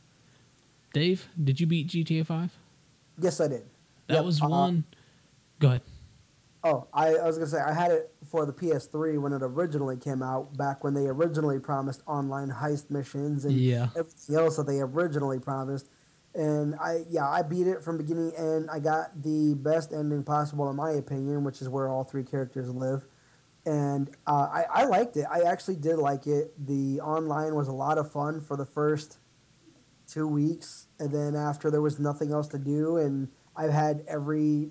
Dave, did you beat GTA 5? Yes, I did. That Yep. was one. Go ahead. Oh, I was gonna say I had it for the PS3 when it originally came out, back when they originally promised online heist missions and Yeah. everything else that they originally promised. And I beat it from beginning to end. I got the best ending possible in my opinion, which is where all three characters live. And I liked it. I actually did like it. The online was a lot of fun for the first 2 weeks, and then after there was nothing else to do, and I've had every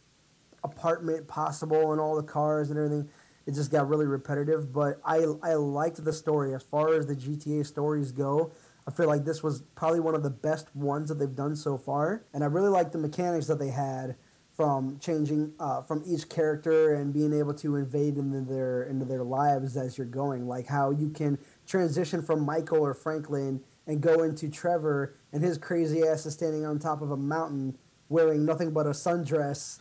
apartment possible and all the cars and everything. It just got really repetitive, but I liked the story. As far as the GTA stories go, I feel like this was probably one of the best ones that they've done so far, and I really liked the mechanics that they had from changing from each character and being able to invade into their lives as you're going. Like how you can transition from Michael or Franklin and go into Trevor, and his crazy ass is standing on top of a mountain wearing nothing but a sundress,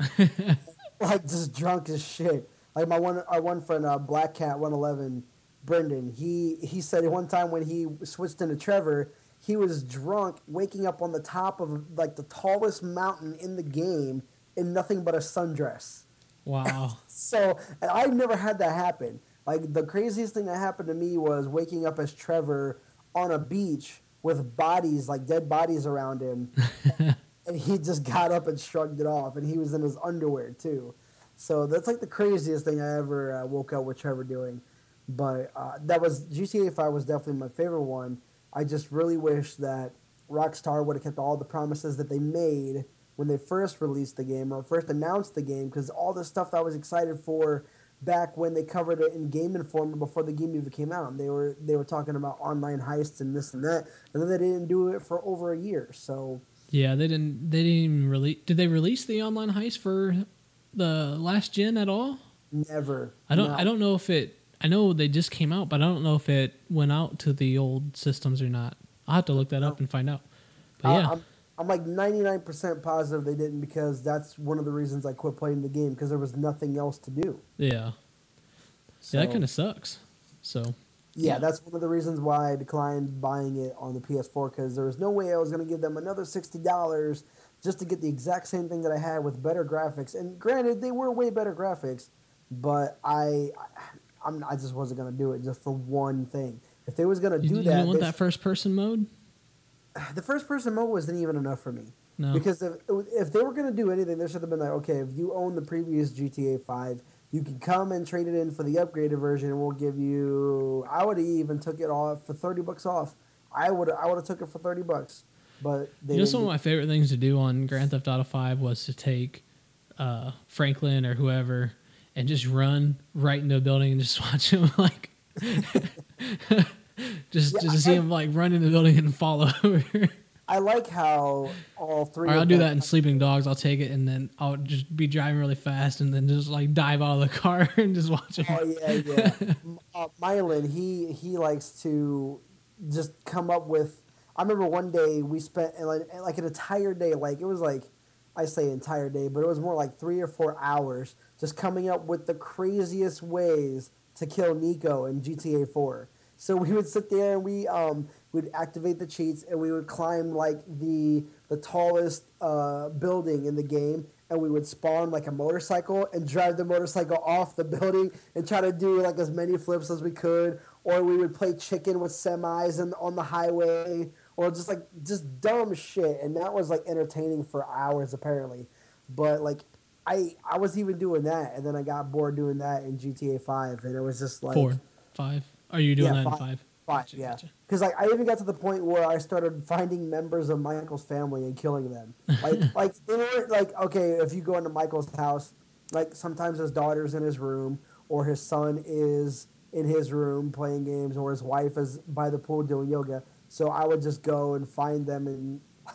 like just drunk as shit. Like our one friend, Black Cat 111, Brendan. He said one time when he switched into Trevor, he was drunk, waking up on the top of like the tallest mountain in the game in nothing but a sundress. Wow. So, and I've never had that happen. Like the craziest thing that happened to me was waking up as Trevor on a beach with bodies, like dead bodies around him, and he just got up and shrugged it off, and he was in his underwear too. So that's like the craziest thing I ever woke up with Trevor doing. But that was GTA 5 was definitely my favorite one. I just really wish that Rockstar would have kept all the promises that they made when they first released the game or first announced the game, because all the stuff I was excited for back when they covered it in Game Informer before the game even came out, and they were talking about online heists and this and that, and then they didn't do it for over a year. So Yeah, they didn't even release. Did they release the online heist for the last gen at all? never, I not. don't know if it. I know they just came out, but I don't know if it went out to the old systems or not. I'll have to look that up No. and find out. But I, yeah, I'm like 99% positive they didn't, because that's one of the reasons I quit playing the game, because there was nothing else to do. yeah, yeah. That kind So of sucks. So yeah, yeah, that's one of the reasons why I declined buying it on the PS4, because there was no way I was going to give them another $60 just to get the exact same thing that I had with better graphics. And granted, they were way better graphics, but I just wasn't going to do it just for one thing. If they was going to do you didn't that, want they that first person mode. the first person mode wasn't even enough for me, No. because if they were going to do anything, there should have been like, okay, if you own the previous GTA 5, you can come and trade it in for the upgraded version, and we'll give you. I would have even took it off for $30 off. I would have took it for $30, but they You know, didn't some of do. my favorite things to do on Grand Theft Auto 5 was to take Franklin or whoever and just run right into a building and just watch him like Yeah, just to see him like run into the building and fall over. I like how all Or three I'll of do them. that in Sleeping Dogs. I'll take it and then I'll just be driving really fast and then just like dive out of the car and just watch him. Oh yeah, yeah. Mylan, he likes to just come up with. I remember one day we spent like an entire day, like it was like I say entire day, but it was more like 3 or 4 hours just coming up with the craziest ways to kill Nico in GTA 4. So we would sit there and we'd activate the cheats, and we would climb like the tallest building in the game, and we would spawn like a motorcycle and drive the motorcycle off the building and try to do like as many flips as we could, or we would play chicken with semis and on the highway, or just dumb shit, and that was like entertaining for hours apparently. But like I was even doing that, and then I got bored doing that in GTA 5, and it was just like, 4, 5. Are you doing yeah, that in five, 5? five, Gotcha, yeah. gotcha. Because like I even got to the point where I started finding members of Michael's family and killing them. Like they weren't like, okay, if you go into Michael's house, like sometimes his daughter's in his room, or his son is in his room playing games, or his wife is by the pool doing yoga. So I would just go and find them, and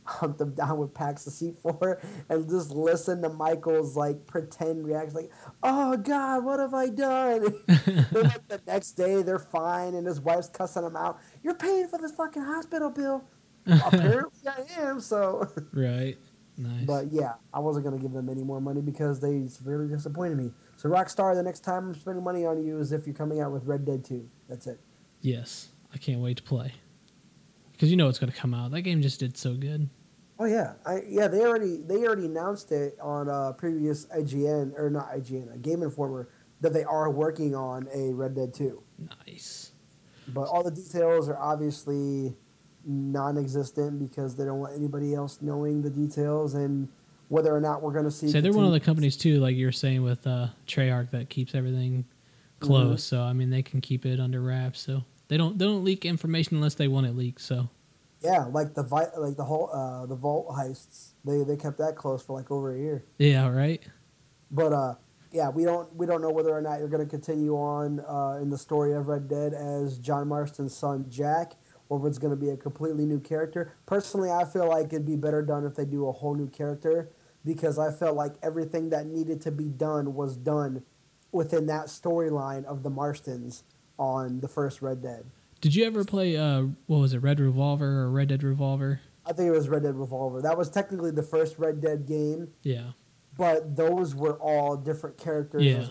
hunt them down with packs of C4 and just listen to Michael's like pretend reaction, like, "Oh God, what have I done?" Then like the next day they're fine, and his wife's cussing him out. You're paying for this fucking hospital bill. Apparently I am. So, Right. Nice. but yeah, I wasn't gonna give them any more money because they severely disappointed me. So Rockstar, the next time I'm spending money on you is if you're coming out with Red Dead 2. That's it. Yes. I can't wait to play. Because you know it's going to come out. That game just did so good. Oh yeah, they already announced it on previous IGN or not IGN, Game Informer that they are working on a Red Dead 2. Nice. But all the details are obviously non-existent because they don't want anybody else knowing the details and whether or not we're going to see. So they're one of the companies too, like you were saying with Treyarch, that keeps everything close. So I mean, they can keep it under wraps. So they don't leak information unless they want it leaked. So Yeah, like the whole the vault heists. They kept that close for like over a year. yeah, right. But yeah, we don't know whether or not you're going to continue on in the story of Red Dead as John Marston's son Jack, or if it's going to be a completely new character. Personally, I feel like it'd be better done if they do a whole new character because I felt like everything that needed to be done was done within that storyline of the Marstons on the first Red Dead. Did you ever play what was it, Red Revolver or Red Dead Revolver? I think it was Red Dead Revolver. That was technically the first Red Dead game, Yeah. but those were all different characters. Yeah.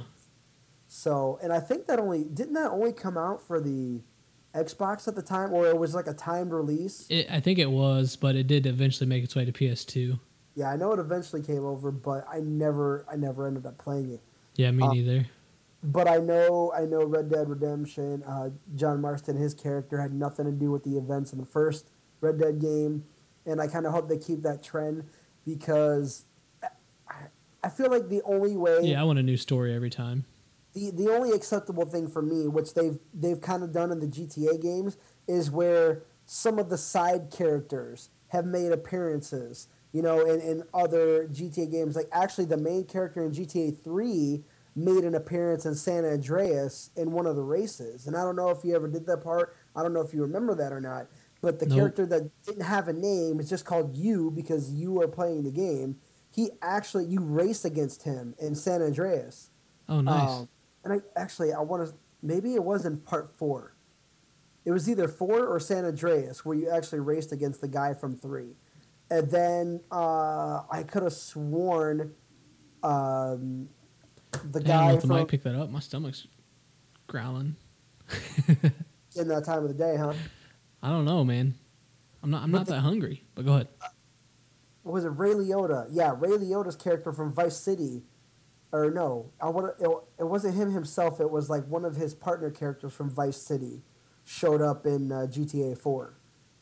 So, and I think that only come out for the Xbox at the time, or it was like a timed release. I think it was, but it did eventually make its way to PS2. Yeah, I know it eventually came over, but I never ended up playing it. Yeah, me neither. But I know Red Dead Redemption. John Marston, his character had nothing to do with the events in the first Red Dead game, and I kind of hope they keep that trend because I feel like the only way. Yeah, I want a new story every time. The only acceptable thing for me, which they've kind of done in the GTA games, is where some of the side characters have made appearances. You know, in other GTA games, like actually the main character in GTA 3 made an appearance in San Andreas in one of the races, and I don't know if you ever did that part. I don't know if you remember that or not. But the Nope. character that didn't have a name is just called you because you are playing the game. You race against him in San Andreas. Oh, nice. And I want to maybe it was in part 4. It was either 4 or San Andreas where you actually raced against the guy from 3. And then I could have sworn the Hey, I don't know guy if the mic from picked that up. My stomach's growling. in that time of the day, huh? I don't know, man. I'm not that hungry. But go ahead. Was it Ray Liotta? Yeah, Ray Liotta's character from Vice City. Or no, it wasn't him himself. It was like one of his partner characters from Vice City showed up in GTA 4.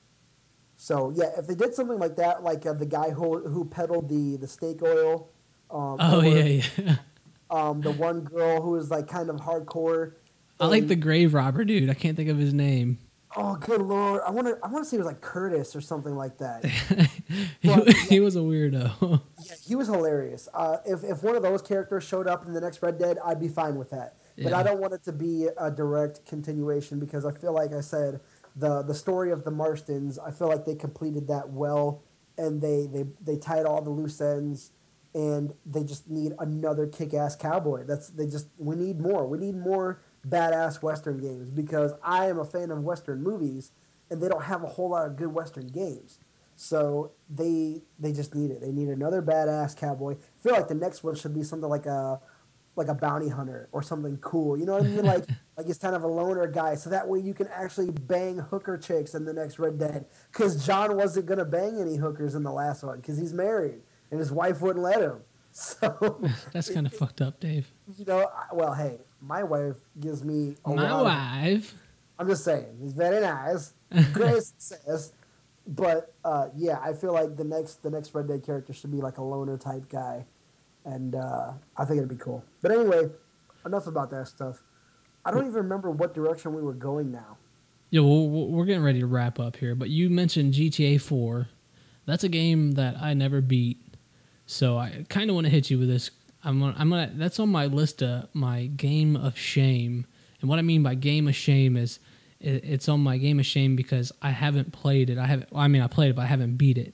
So yeah, if they did something like that, like the guy who peddled the snake oil, Oh or yeah, yeah. the one girl who was like kind of hardcore. I like the And grave robber dude. I can't think of his name. oh, good lord, I want to say it was like Curtis or something like that. he, But he was a weirdo. yeah, he was hilarious. If one of those characters showed up in the next Red Dead, I'd be fine with that. But Yeah. I don't want it to be a direct continuation because I feel like I said the story of the Marstons. I feel like they completed that well, and they tied all the loose ends, and they just need another kick-ass cowboy. We need more. We need more badass Western games because I am a fan of Western movies, and they don't have a whole lot of good Western games. So they just need it. They need another badass cowboy. I feel like the next one should be something like a bounty hunter or something cool. You know what I mean? Like he's kind of a loner guy, so that way you can actually bang hooker chicks in the next Red Dead. Because John wasn't gonna bang any hookers in the last one because he's married and his wife wouldn't let him. So That's kind of fucked up, Dave. well, hey, my wife gives me a My lot. wife. I'm just saying, he's very nice, great success. But yeah, I feel like the next Red Dead character should be like a loner type guy, and I think it'd be cool. But anyway, enough about that stuff. I don't even remember what direction we were going now. Yeah, well, we're getting ready to wrap up here, but you mentioned GTA 4. That's a game that I never beat, so I kind of want to hit you with this. That's on my list of my game of shame. And what I mean by game of shame is it's on my game of shame because I haven't played it. I played it, but I haven't beat it.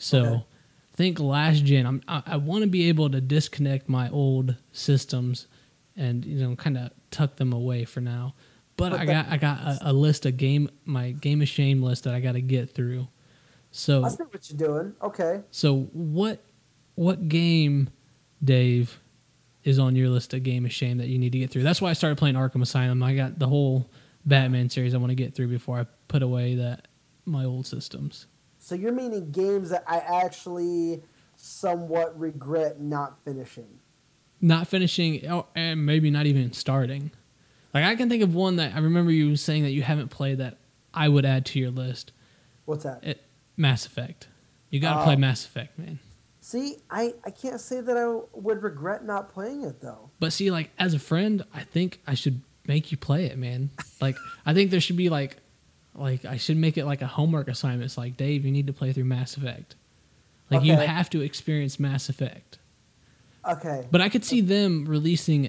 So Okay. I think last gen, I want to be able to disconnect my old systems and kind of tuck them away for now. But Put I that. got a list of my game of shame list that I got to get through. I So see what you're doing. Okay. so what game, Dave, is on your list of game of shame that you need to get through? That's why I started playing Arkham Asylum. I got the whole Batman series I want to get through before I put away my old systems. So you're meaning games that I actually somewhat regret not finishing. Not finishing, and maybe not even starting. Like I can think of one that I remember you saying that you haven't played that I would add to your list. What's that? Mass Effect. You got to play Uh, Mass Effect, man. See, I can't say that I would regret not playing it though. But see, like as a friend, I think I should make you play it, man. Like I think there should be like I should make it like a homework assignment. It's like, Dave, you need to play through Mass Effect. Like you Okay. have to experience Mass Effect. Okay. But I could see them releasing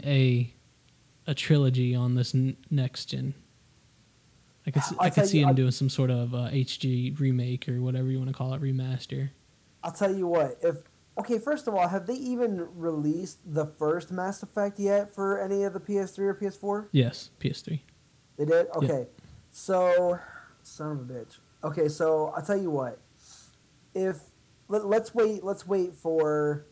a trilogy on this next gen. I I'll could tell see you. them doing some sort of HG remake or whatever you want to call it, remaster. I'll tell you what. If okay, first of all, have they even released the first Mass Effect yet for any of the PS3 or PS4? Yes, PS3. They did. Yep. Okay. So, son of a bitch. Okay, so I'll tell you what. If let's wait. Let's wait for.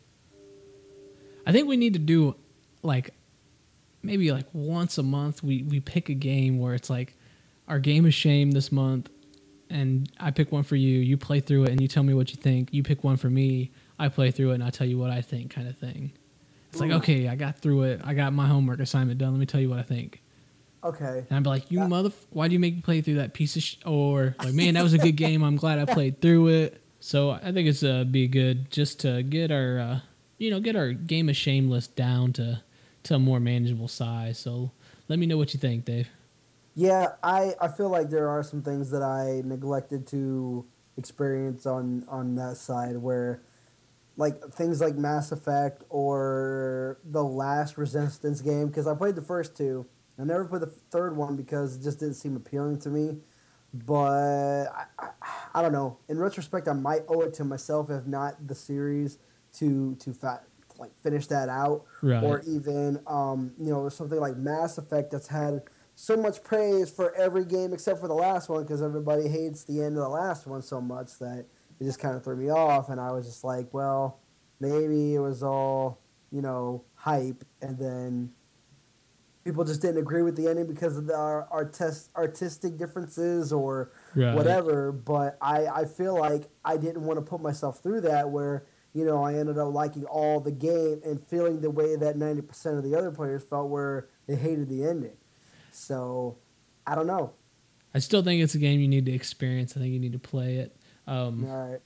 I think we need to do like maybe like once a month we pick a game where it's like our game of shame this month, and I pick one for you, you play through it and you tell me what you think. You pick one for me, I play through it and I tell you what I think, kind of thing. It's like, Ooh, okay, I got through it. I got my homework assignment done. Let me tell you what I think. okay. And I'd be like, That, why do you make me play through that piece of or like, man, that was a good game. I'm glad I played through it. So I think it's be good just to get our get our game of shame list down to a more manageable size. So let me know what you think, Dave. yeah, I feel like there are some things that I neglected to experience on that side where like things like Mass Effect or the last Resistance game because I played the first two. I never played the third one because it just didn't seem appealing to me. But I don't know. In retrospect, I might owe it to myself, if not the series, to like finish that out, or Right. even something like Mass Effect that's had so much praise for every game except for the last one because everybody hates the end of the last one so much that it just kind of threw me off, and I was just like, well, maybe it was all hype, and then people just didn't agree with the ending because of our artistic differences or Right. whatever. But I feel like I didn't want to put myself through that where I ended up liking all the game and feeling the way that 90% of the other players felt where they hated the ending. So I don't know. I still think it's a game you need to experience. I think you need to play it. All right.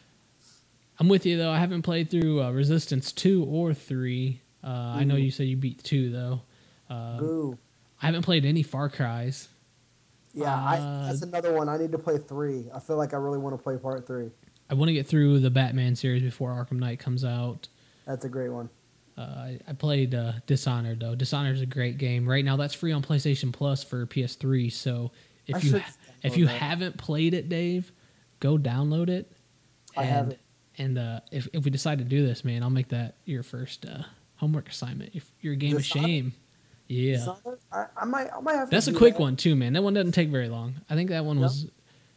I'm with you though. I haven't played through Resistance 2 or 3. I know Ooh, you said you beat 2 though. boo. I haven't played any Far Cries. Yeah, I Uh, that's another one. I need to play three. I feel like I really want to play part three. I want to get through the Batman series before Arkham Knight comes out. That's a great one. I played Dishonored though. Dishonored is a great game. Right now, that's free on PlayStation Plus for PS3. So I if you should just if download you that. haven't played it, Dave, go download it. I have And it. if we decide to do this, man, I'll make that your first homework assignment. Your game of Dishonored. shame. Yeah, Dishonored. I might have to that's a do quick that. one too, man. That one doesn't take very long. I think that one No. was.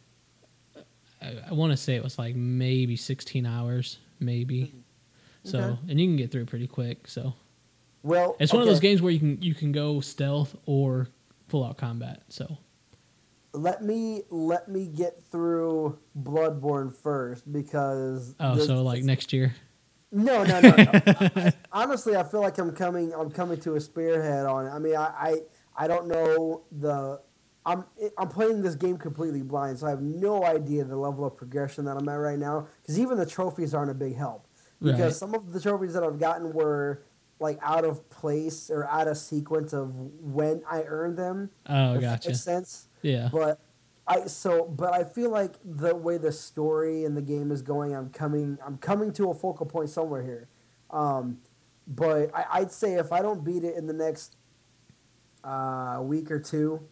I want to say it was like maybe 16 hours, maybe. Okay. So, and you can get through it pretty quick. So, Well, it's one of those okay. games where you can go stealth or full out combat. So, Let me get through Bloodborne first because oh, so like next year. no. Honestly, I feel like I'm coming to a spearhead on it. I mean, I don't know I'm playing this game completely blind, so I have no idea the level of progression that I'm at right now. Because even the trophies aren't a big help. Because Right. some of the trophies that I've gotten were like out of place or out of sequence of when I earned them, Oh, if that makes gotcha. sense. Yeah. But but I feel like the way the story and the game is going, I'm coming to a focal point somewhere here. Um, but I'd say if I don't beat it in the next week or two,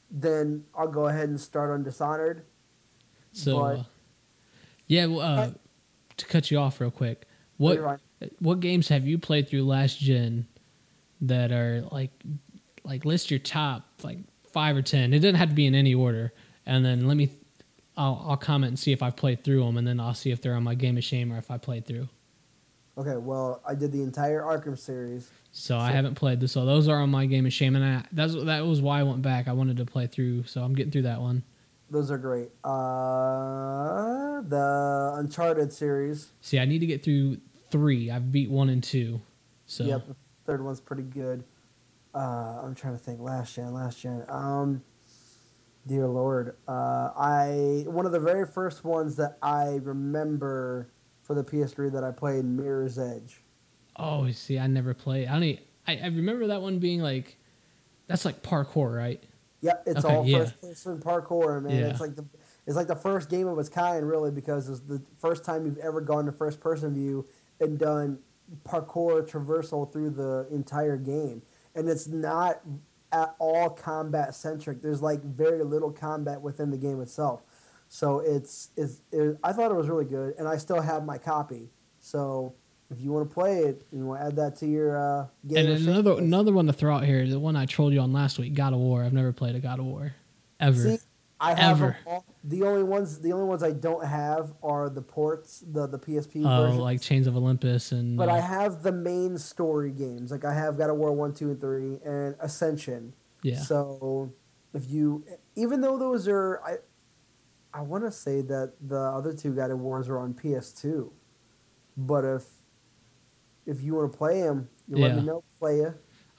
then I'll go ahead and start on Dishonored. So, But yeah. Well, I, to cut you off real quick, No, you're what right. what games have you played through last gen that are like list your top like 5 or 10? It doesn't have to be in any order, and then I'll comment and see if I've played through them, and then I'll see if they're on my game of shame or if I played through. Okay, well, I did the entire Arkham series. So I So haven't played this. So those are on my game of shame, and that was why I went back. I wanted to play through, so I'm getting through that one. those are great. The Uncharted series. See, I need to get through three. I've beat one and two, so Yep, the third one's pretty good. I'm trying to think. Last gen. Dear Lord. I one of the very first ones that I remember for the PS3 that I played, Mirror's Edge. oh, see, I never played. I remember that one being like that's like parkour, right? Yep, it's Okay, all yeah, first person parkour, man. yeah, It's like the first game of its kind, really, because it's the first time you've ever gone to first person view and done parkour traversal through the entire game. And it's not at all combat centric. There's like very little combat within the game itself. So I thought it was really good, and I still have my copy. So if you want to play it, you want to add that to your And game of then shame list. another one to throw out here, the one I trolled you on last week, God of War. I've never played a God of War, ever, See, I have them ever. all. The only ones I don't have are the ports, the PSP Oh, like versions. Chains of Olympus and But I have the main story games. Like I have God of War 1, 2, and 3, and Ascension. yeah. So if you, even though those are, I want to say that the other two God of Wars are on PS2. But if you want to play them, you let me Yeah, know. Play ya.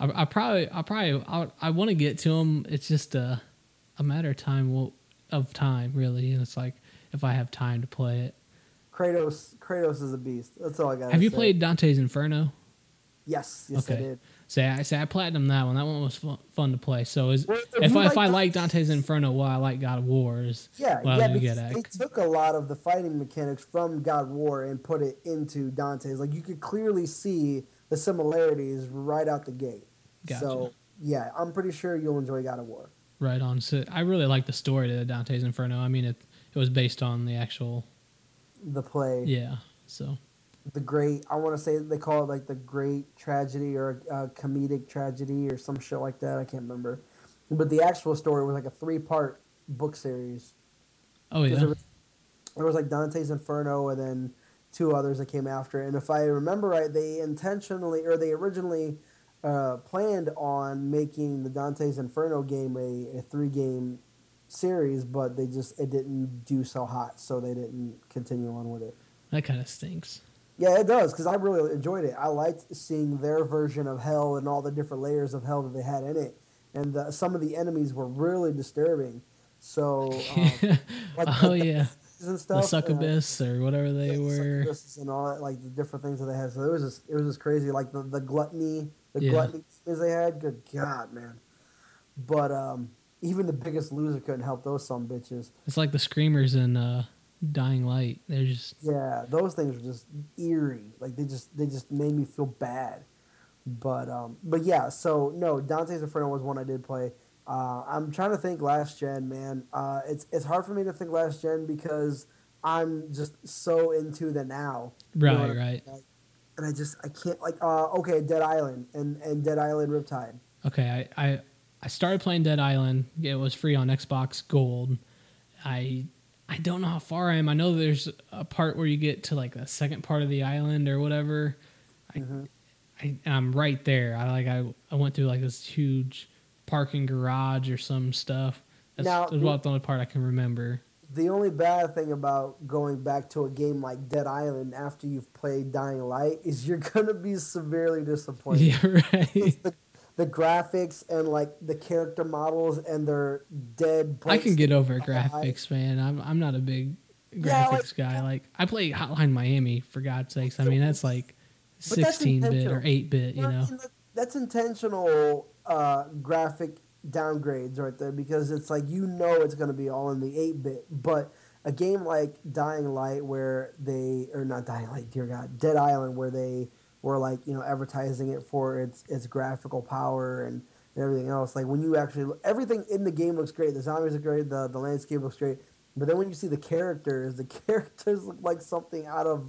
I want to get to them. It's just a matter of time. Of time, really. And it's like if I have time to play it. Kratos is a beast. That's all I gotta Have you say. played Dante's Inferno? Yes, I Okay. did. Say I platinum that one. That one was fun to play. So is Well, if you if like I like Dante's Dante's, Inferno, well, I like God of War is what I yeah, would get because at. they took a lot of the fighting mechanics from God of War and put it into Dante's. Like you could clearly see the similarities right out the gate. Gotcha. So yeah, I'm pretty sure you'll enjoy God of War. Right on. So I really like the story to Dante's Inferno. I mean, it was based on the actual The play, yeah. So the great. I want to say they call it like the great tragedy or comedic tragedy or some shit like that. I can't remember, but the actual story was like a 3-part book series oh because yeah, there was like Dante's Inferno and then two others that came after it. And if I remember right, they originally planned on making the Dante's Inferno game a 3-game series, but it didn't do so hot, so they didn't continue on with it. that kind of stinks. Yeah, it does because I really enjoyed it. I liked seeing their version of hell and all the different layers of hell that they had in it, and some of the enemies were really disturbing. So, oh like the yeah, bees and the stuff. succubus or whatever Yeah, they the were. succubuses and all that, like the different things that they had. So it was just crazy. Like the Yeah, gluttony as they had. Good God, man! But even the biggest loser couldn't help those some bitches. it's like the screamers in Dying Light. They're just Yeah, those things were just eerie. Like they just made me feel bad. But yeah. So no, Dante's Inferno was one I did play. I'm trying to think last gen, man. It's hard for me to think last gen because I'm just so into the now. You know what I right, mean? right. And I can't like okay, Dead Island and Dead Island Riptide. Okay, I started playing Dead Island. It was free on Xbox Gold. I I don't know how far I am. I know there's a part where you get to like the second part of the island or whatever. I, Hmm. I'm right there. I went through like this huge parking garage or some stuff. Now That's about the only part I can remember. the only bad thing about going back to a game like Dead Island after you've played Dying Light is you're gonna be severely disappointed. Yeah, right. It's the graphics and like the character models and their dead I bright can skin get over eyes. graphics, man. I'm not a big Yeah, like, graphics guy. Like I play Hotline Miami for God's sakes. I mean that's like but that's 16-bit or intentional. 8-bit, You you know what know. I mean? That's intentional graphic downgrades right there because it's like you know it's going to be all in the 8-bit. But a game like Dying Light, where they or not Dying Light, dear God, Dead Island, where they were like advertising it for its graphical power and everything else. Like when you actually everything in the game looks great. The zombies look great. The landscape looks great. But then when you see the characters look like something out of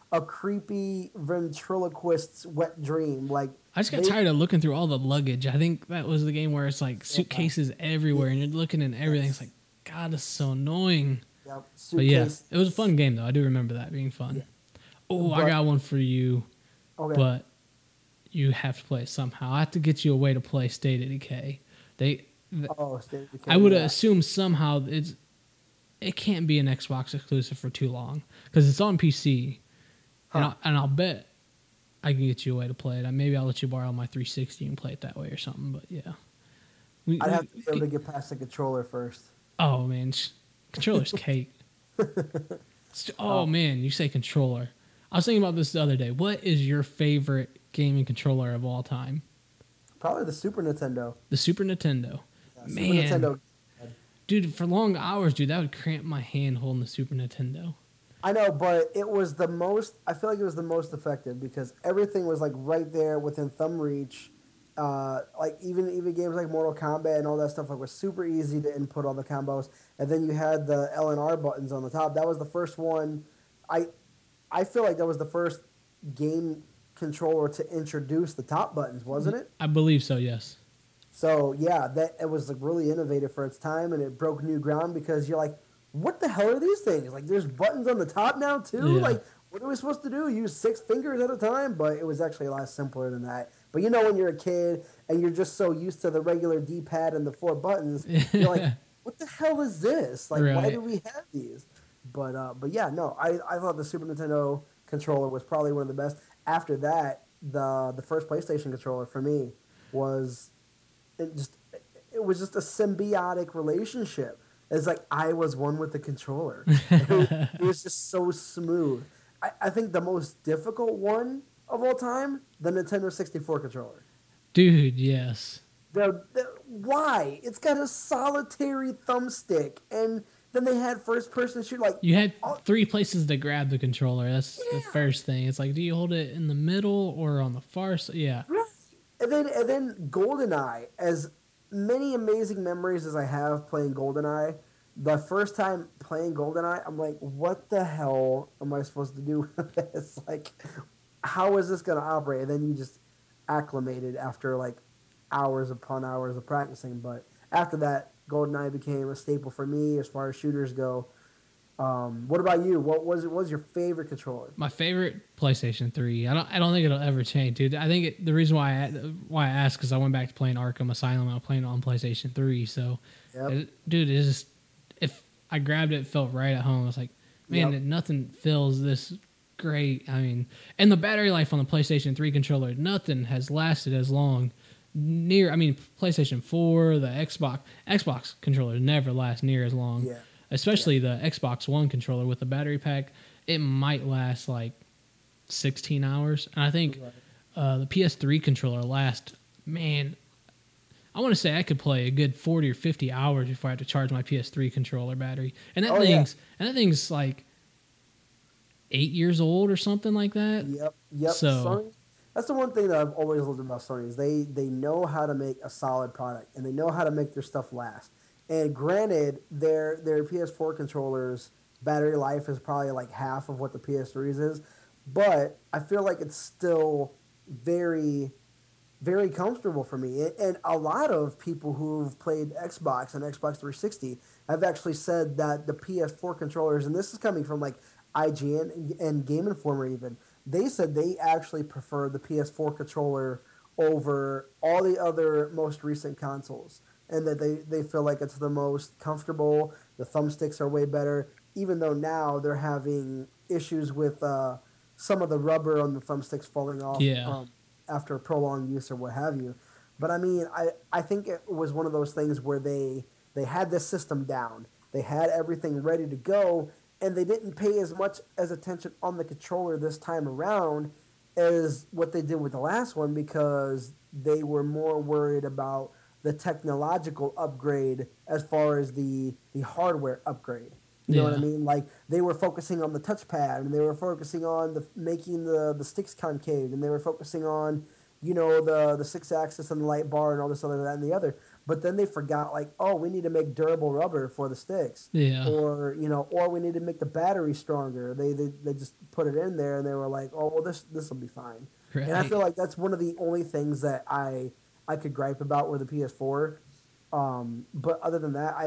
a creepy ventriloquist's wet dream. Like I just got they, tired of looking through all the luggage. I think that was the game where it's like yeah, suitcases everywhere and you're looking in everything. It's yes, like, God, this is so annoying. yep, But yeah, suitcase, it was a fun game though. I do remember that being fun. yeah. Oh, I But got one for you, okay, but you have to play it somehow. I have to get you a way to play State of Decay. They, oh, State of I Decay, would yeah, assume somehow it can't be an Xbox exclusive for too long because it's on PC, and huh? I'll bet I can get you a way to play it. Maybe I'll let you borrow my 360 and play it that way or something. But yeah, I'd have to be able we to get past the controller first. oh man, controller's cake. Oh Um, man, you say controller. I was thinking about this the other day. What is your favorite gaming controller of all time? Probably the Super Nintendo. The Super Nintendo. Yeah, Super Man, Nintendo. dude, for long hours, dude, that would cramp my hand holding the Super Nintendo. I know, but it was the most. I feel like it was the most effective because everything was like right there within thumb reach. Like even games like Mortal Kombat and all that stuff like was super easy to input all the combos. And then you had the L and R buttons on the top. That was the first one. I I feel like that was the first game controller to introduce the top buttons, wasn't it? I believe so. Yes. So yeah, that it was like really innovative for its time, and it broke new ground because you're like, what the hell are these things? Like, there's buttons on the top now too. Yeah. Like, what are we supposed to do? Use 6 fingers at a time? But it was actually a lot simpler than that. But you know, when you're a kid and you're just so used to the regular D-pad and the four buttons, you're like, what the hell is this? Like, why Right. do we have these? But yeah, no, I thought the Super Nintendo controller was probably one of the best. After that, the first PlayStation controller for me was it just it was just a symbiotic relationship. It's like I was one with the controller. It was just so smooth. I think the most difficult one of all time, the Nintendo 64 controller. Dude, yes. Why? It's got a solitary thumbstick, and then they had first person shoot like, You had oh three places to grab the controller. That's the yeah, first thing. It's like, do you hold it in the middle or on the far side? Yeah. right. And then GoldenEye, as many amazing memories as I have playing GoldenEye, the first time playing GoldenEye, I'm like, what the hell am I supposed to do with this? Like, how is this gonna operate? And then you just acclimated after like hours upon hours of practicing. But after that, GoldenEye became a staple for me as far as shooters go. What about you? What was your favorite controller? My favorite PlayStation 3. I don't think it'll ever change, dude. I think the reason why I asked because I went back to playing Arkham Asylum. I was playing it on PlayStation 3. So, Yep. dude, it's just if I grabbed it, it felt right at home. I was like, man, Yep. nothing feels this great. I mean, and the battery life on the PlayStation 3 controller, nothing has lasted as long. I mean, PlayStation 4, the Xbox controllers never last near as long. Yeah. Yeah. Especially the Xbox One controller with the battery pack, it might last like 16 hours. And I think Right. the PS3 controller lasts, man, I want to say I could play a good 40 or 50 hours before I have to charge my PS3 controller battery. Oh yeah. And that thing's like 8 years old or something like that. Yep, yep. So Sony. That's the one thing that I've always loved about Sony is they know how to make a solid product and they know how to make their stuff last. And granted, their PS4 controllers battery life is probably like half of what the PS3's is, but I feel like it's still very very comfortable for me. And a lot of people who've played Xbox and Xbox 360 have actually said that the PS4 controllers, and this is coming from like IGN and Game Informer even, they said they actually prefer the PS4 controller over all the other most recent consoles. And that they feel like it's the most comfortable. The thumbsticks are way better, even though now they're having issues with some of the rubber on the thumbsticks falling off. yeah, After prolonged use or what have you. But I mean, I think it was one of those things where they had this system down. They had everything ready to go, and they didn't pay as much as attention on the controller this time around as what they did with the last one because they were more worried about the technological upgrade as far as the hardware upgrade. You know what I yeah, mean? Like they were focusing on the touchpad, and they were focusing on the making the sticks concave, and they were focusing on the six axis and the light bar and all this other that and the other. but then they forgot like, oh, we need to make durable rubber for the sticks, Yeah. or or we need to make the battery stronger. They just put it in there and they were like, oh well, this will be fine. And I feel Right. like that's one of the only things that I could gripe about with the PS4. But other than that,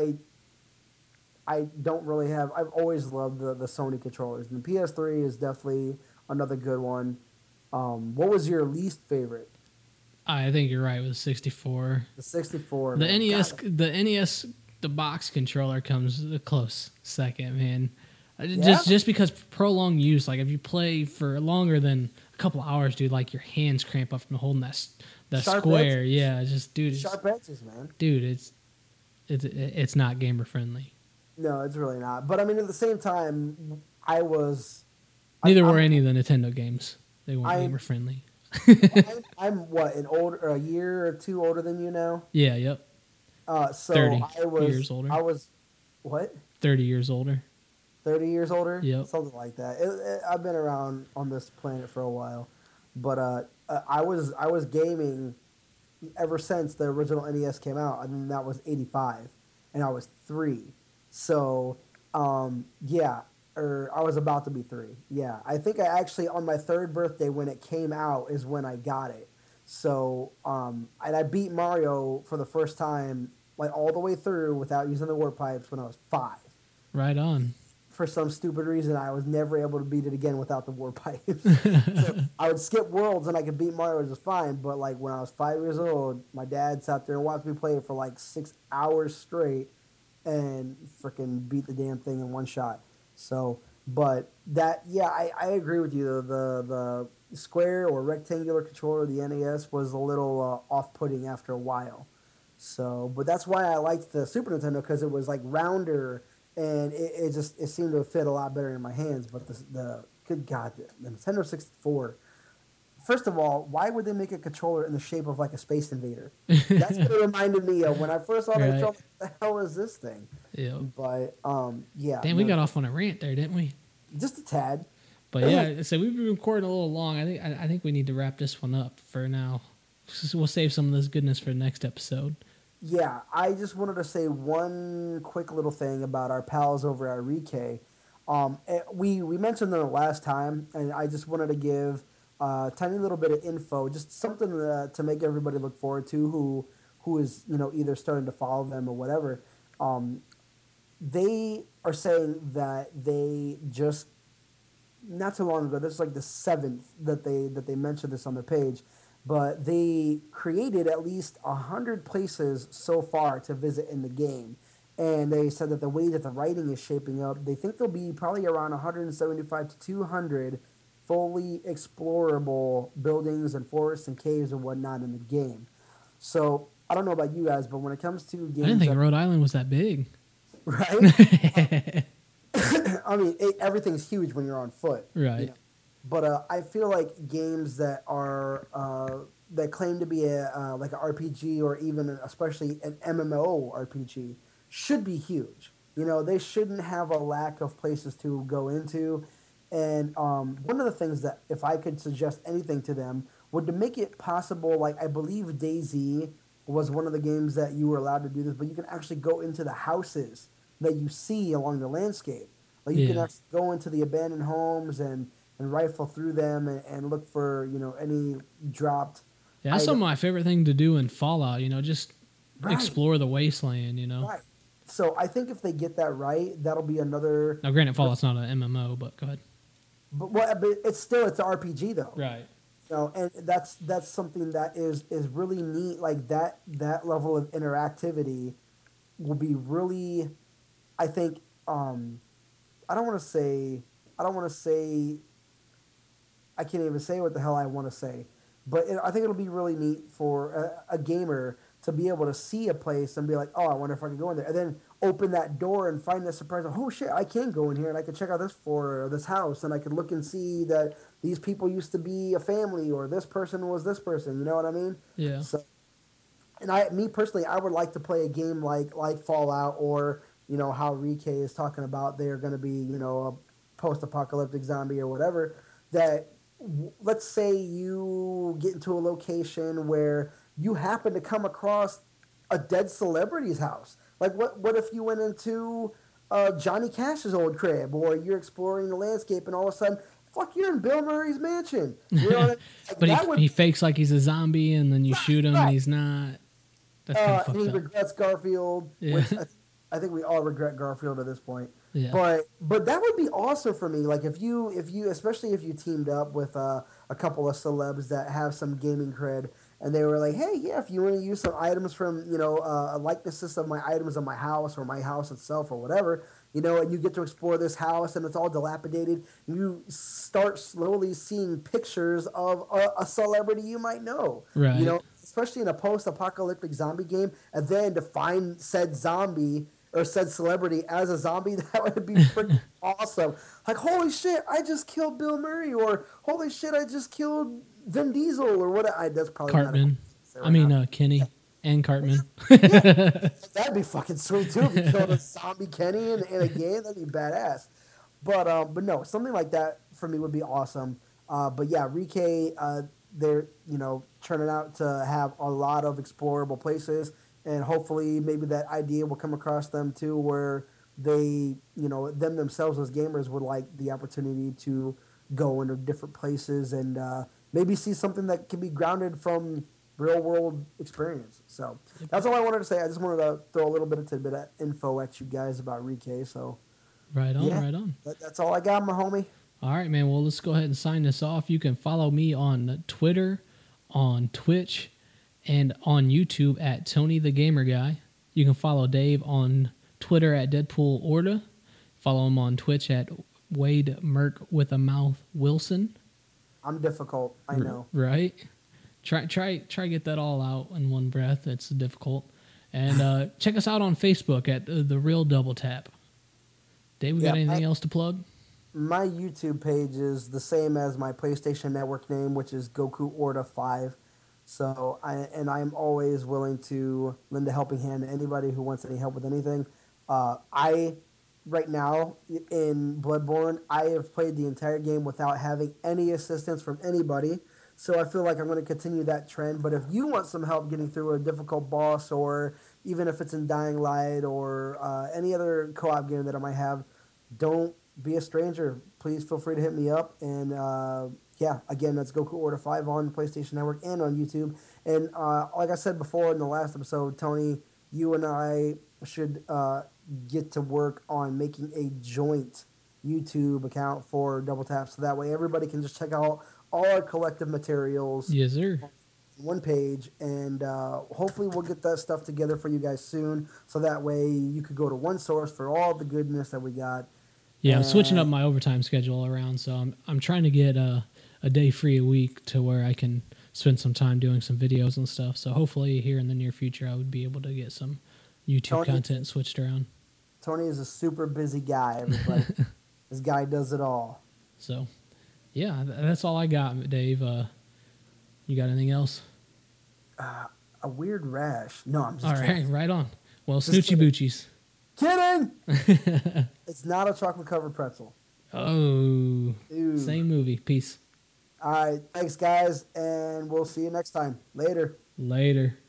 I don't really have. I've always loved the Sony controllers, and the PS3 is definitely another good one. What was your least favorite? I think you're right with 64. The 64, The man. NES, God, the box controller comes a close second, man. yeah, Just because prolonged use, like if you play for longer than a couple hours, dude, like your hands cramp up from holding that sharp square. edges, Yeah, just sharp edges, man. dude, it's not gamer friendly. No, it's really not. But I mean, at the same time, I was, Neither were I'm, any of the Nintendo games. They weren't I'm, gamer friendly. I'm what a year or two older than you now. Yeah, yep. So 30 years older. I was, what, 30 years older. 30 years older, Yep. something like that. I've been around on this planet for a while, but I was gaming ever since the original NES came out. I mean, that was '85, and I was 3. So, yeah, or I was about to be 3. Yeah, I think I actually on my third birthday when it came out is when I got it. So, and I beat Mario for the first time like all the way through without using the warp pipes when I was 5. Right on. For some stupid reason, I was never able to beat it again without the war pipes. So I would skip worlds and I could beat Mario just fine. But like when I was 5 years old, my dad sat there and watched me play it for like 6 hours straight and freaking beat the damn thing in one shot. So, but that, yeah, I agree with you. The square or rectangular controller of the NES was a little off putting after a while. So, but that's why I liked the Super Nintendo because it was like rounder and it seemed to fit a lot better in my hands. But the good God, the Nintendo 64. First of all, why would they make a controller in the shape of like a Space Invader? That's what it reminded me of when I first saw the Right. controller. What the hell is this thing? Yep. But yeah, Damn, we no, got off on a rant there, didn't we? just a tad. But yeah, so we've been recording a little long. I think we need to wrap this one up for now. We'll save some of this goodness for the next episode. Yeah, I just wanted to say one quick little thing about our pals over at Rike. We mentioned them the last time, and I just wanted to give a tiny little bit of info, just something to make everybody look forward to who is either starting to follow them or whatever. Um, they are saying that they just not too long ago. This is like the seventh that they mentioned this on their page, but they created at least 100 places so far to visit in the game, and they said that the way that the writing is shaping up, they think there'll be probably around 175 to 200 fully explorable buildings and forests and caves and whatnot in the game. So I don't know about you guys, but when it comes to I didn't games think that Rhode Island was that big. right, I mean, everything's huge when you're on foot, you Right. know. But I feel like games that are that claim to be a like an RPG or even especially an MMO RPG should be huge. They shouldn't have a lack of places to go into. And one of the things that, if I could suggest anything to them, would to make it possible. Like I believe DayZ was one of the games that you were allowed to do this, but you can actually go into the houses that you see along the landscape. Like you can Yeah. actually go into the abandoned homes and rifle through them and look for any dropped Yeah, that's some item. of my favorite thing to do in Fallout. Just Right, explore the wasteland. right. So I think if they get that right, that'll be another. Now, granted, Fallout's not an MMO, but go ahead. But it's an RPG though. Right. And that's something that is really neat. Like that level of interactivity will be really, I think. I don't want to say. I don't want to say I can't even say what the hell I want to say. But I think it'll be really neat for a gamer to be able to see a place and be like, oh, I wonder if I can go in there. And then open that door and find the surprise of, oh shit, I can go in here and I can check out this floor or this house and I can look and see that these people used to be a family or this person was this person. You know what I mean? Yeah. So, and me personally, I would like to play a game like Fallout or how Rike is talking about they're going to be a post-apocalyptic zombie or whatever that let's say you get into a location where you happen to come across a dead celebrity's house. Like what if you went into Johnny Cash's old crib, or you're exploring the landscape and all of a sudden, fuck, you're in Bill Murray's mansion. You know what I mean? Like, But that would he be fakes like he's a zombie, and then you shoot him, and right. he's not. That's kind of And fucked he up. regrets Garfield, Yeah, which I think we all regret Garfield at this point. yeah. But that would be awesome for me. Like if you especially if you teamed up with a couple of celebs that have some gaming cred, and they were like, hey, yeah, if you want to use some items from likenesses of my items of my house or my house itself or whatever, and you get to explore this house and it's all dilapidated. You start slowly seeing pictures of a celebrity you might know. Right. Especially in a post-apocalyptic zombie game, and then to find said zombie or said celebrity as a zombie, that would be freaking awesome. Like, holy shit, I just killed Bill Murray, or holy shit, I just killed Vin Diesel, or what? That's probably not a cool Cartman. thing to say I right mean, now. Kenny and Cartman. Yeah, that'd be fucking sweet too if you killed a zombie Kenny in a game. That'd be badass. But no, something like that for me would be awesome. But yeah, Rike, they're turning out to have a lot of explorable places, and hopefully maybe that idea will come across them too, where they them themselves as gamers would like the opportunity to go into different places and maybe see something that can be grounded from real world experience. So that's all I wanted to say. I just wanted to throw a little bit of tidbit of info at you guys about Rike. So Right on, yeah, right on. that's all I got, my homie. All right, man. Well, let's go ahead and sign this off. You can follow me on Twitter, on Twitch, and on YouTube at Tony the Gamer Guy. You can follow Dave on Twitter at Deadpool Orta. Follow him on Twitch at Wade Merc with a Mouth Wilson. I'm difficult, I know. Right? Try get that all out in one breath. It's difficult. And check us out on Facebook at The Real Double Tap. Dave, we got Yeah, anything else to plug? my YouTube page is the same as my PlayStation Network name, which is Goku Orta 5. So I'm always willing to lend a helping hand to anybody who wants any help with anything. I right now in Bloodborne, I have played the entire game without having any assistance from anybody. So I feel like I'm going to continue that trend. But if you want some help getting through a difficult boss, or even if it's in Dying Light or any other co-op game that I might have, don't be a stranger. Please feel free to hit me up. And yeah, again, that's Goku Order 5 on PlayStation Network and on YouTube. And like I said before in the last episode, Tony, you and I should get to work on making a joint YouTube account for Double Tap, so that way everybody can just check out all our collective materials Yes, sir. on one page, and hopefully we'll get that stuff together for you guys soon, so that way you could go to one source for all the goodness that we got. Yeah, I'm switching up And my overtime schedule around, so I'm trying to get a day free a week to where I can spend some time doing some videos and stuff. So hopefully here in the near future I would be able to get some YouTube content switched around. Tony is a super busy guy, everybody. This guy does it all. So yeah, that's all I got, Dave. You got anything else? A weird rash. No, I'm just All kidding. right, right on. Well, Just snoochie boochies. Kidding! It's not a chocolate covered pretzel. Oh, Ew. same movie. Peace. All right, thanks guys, and we'll see you next time. Later. Later.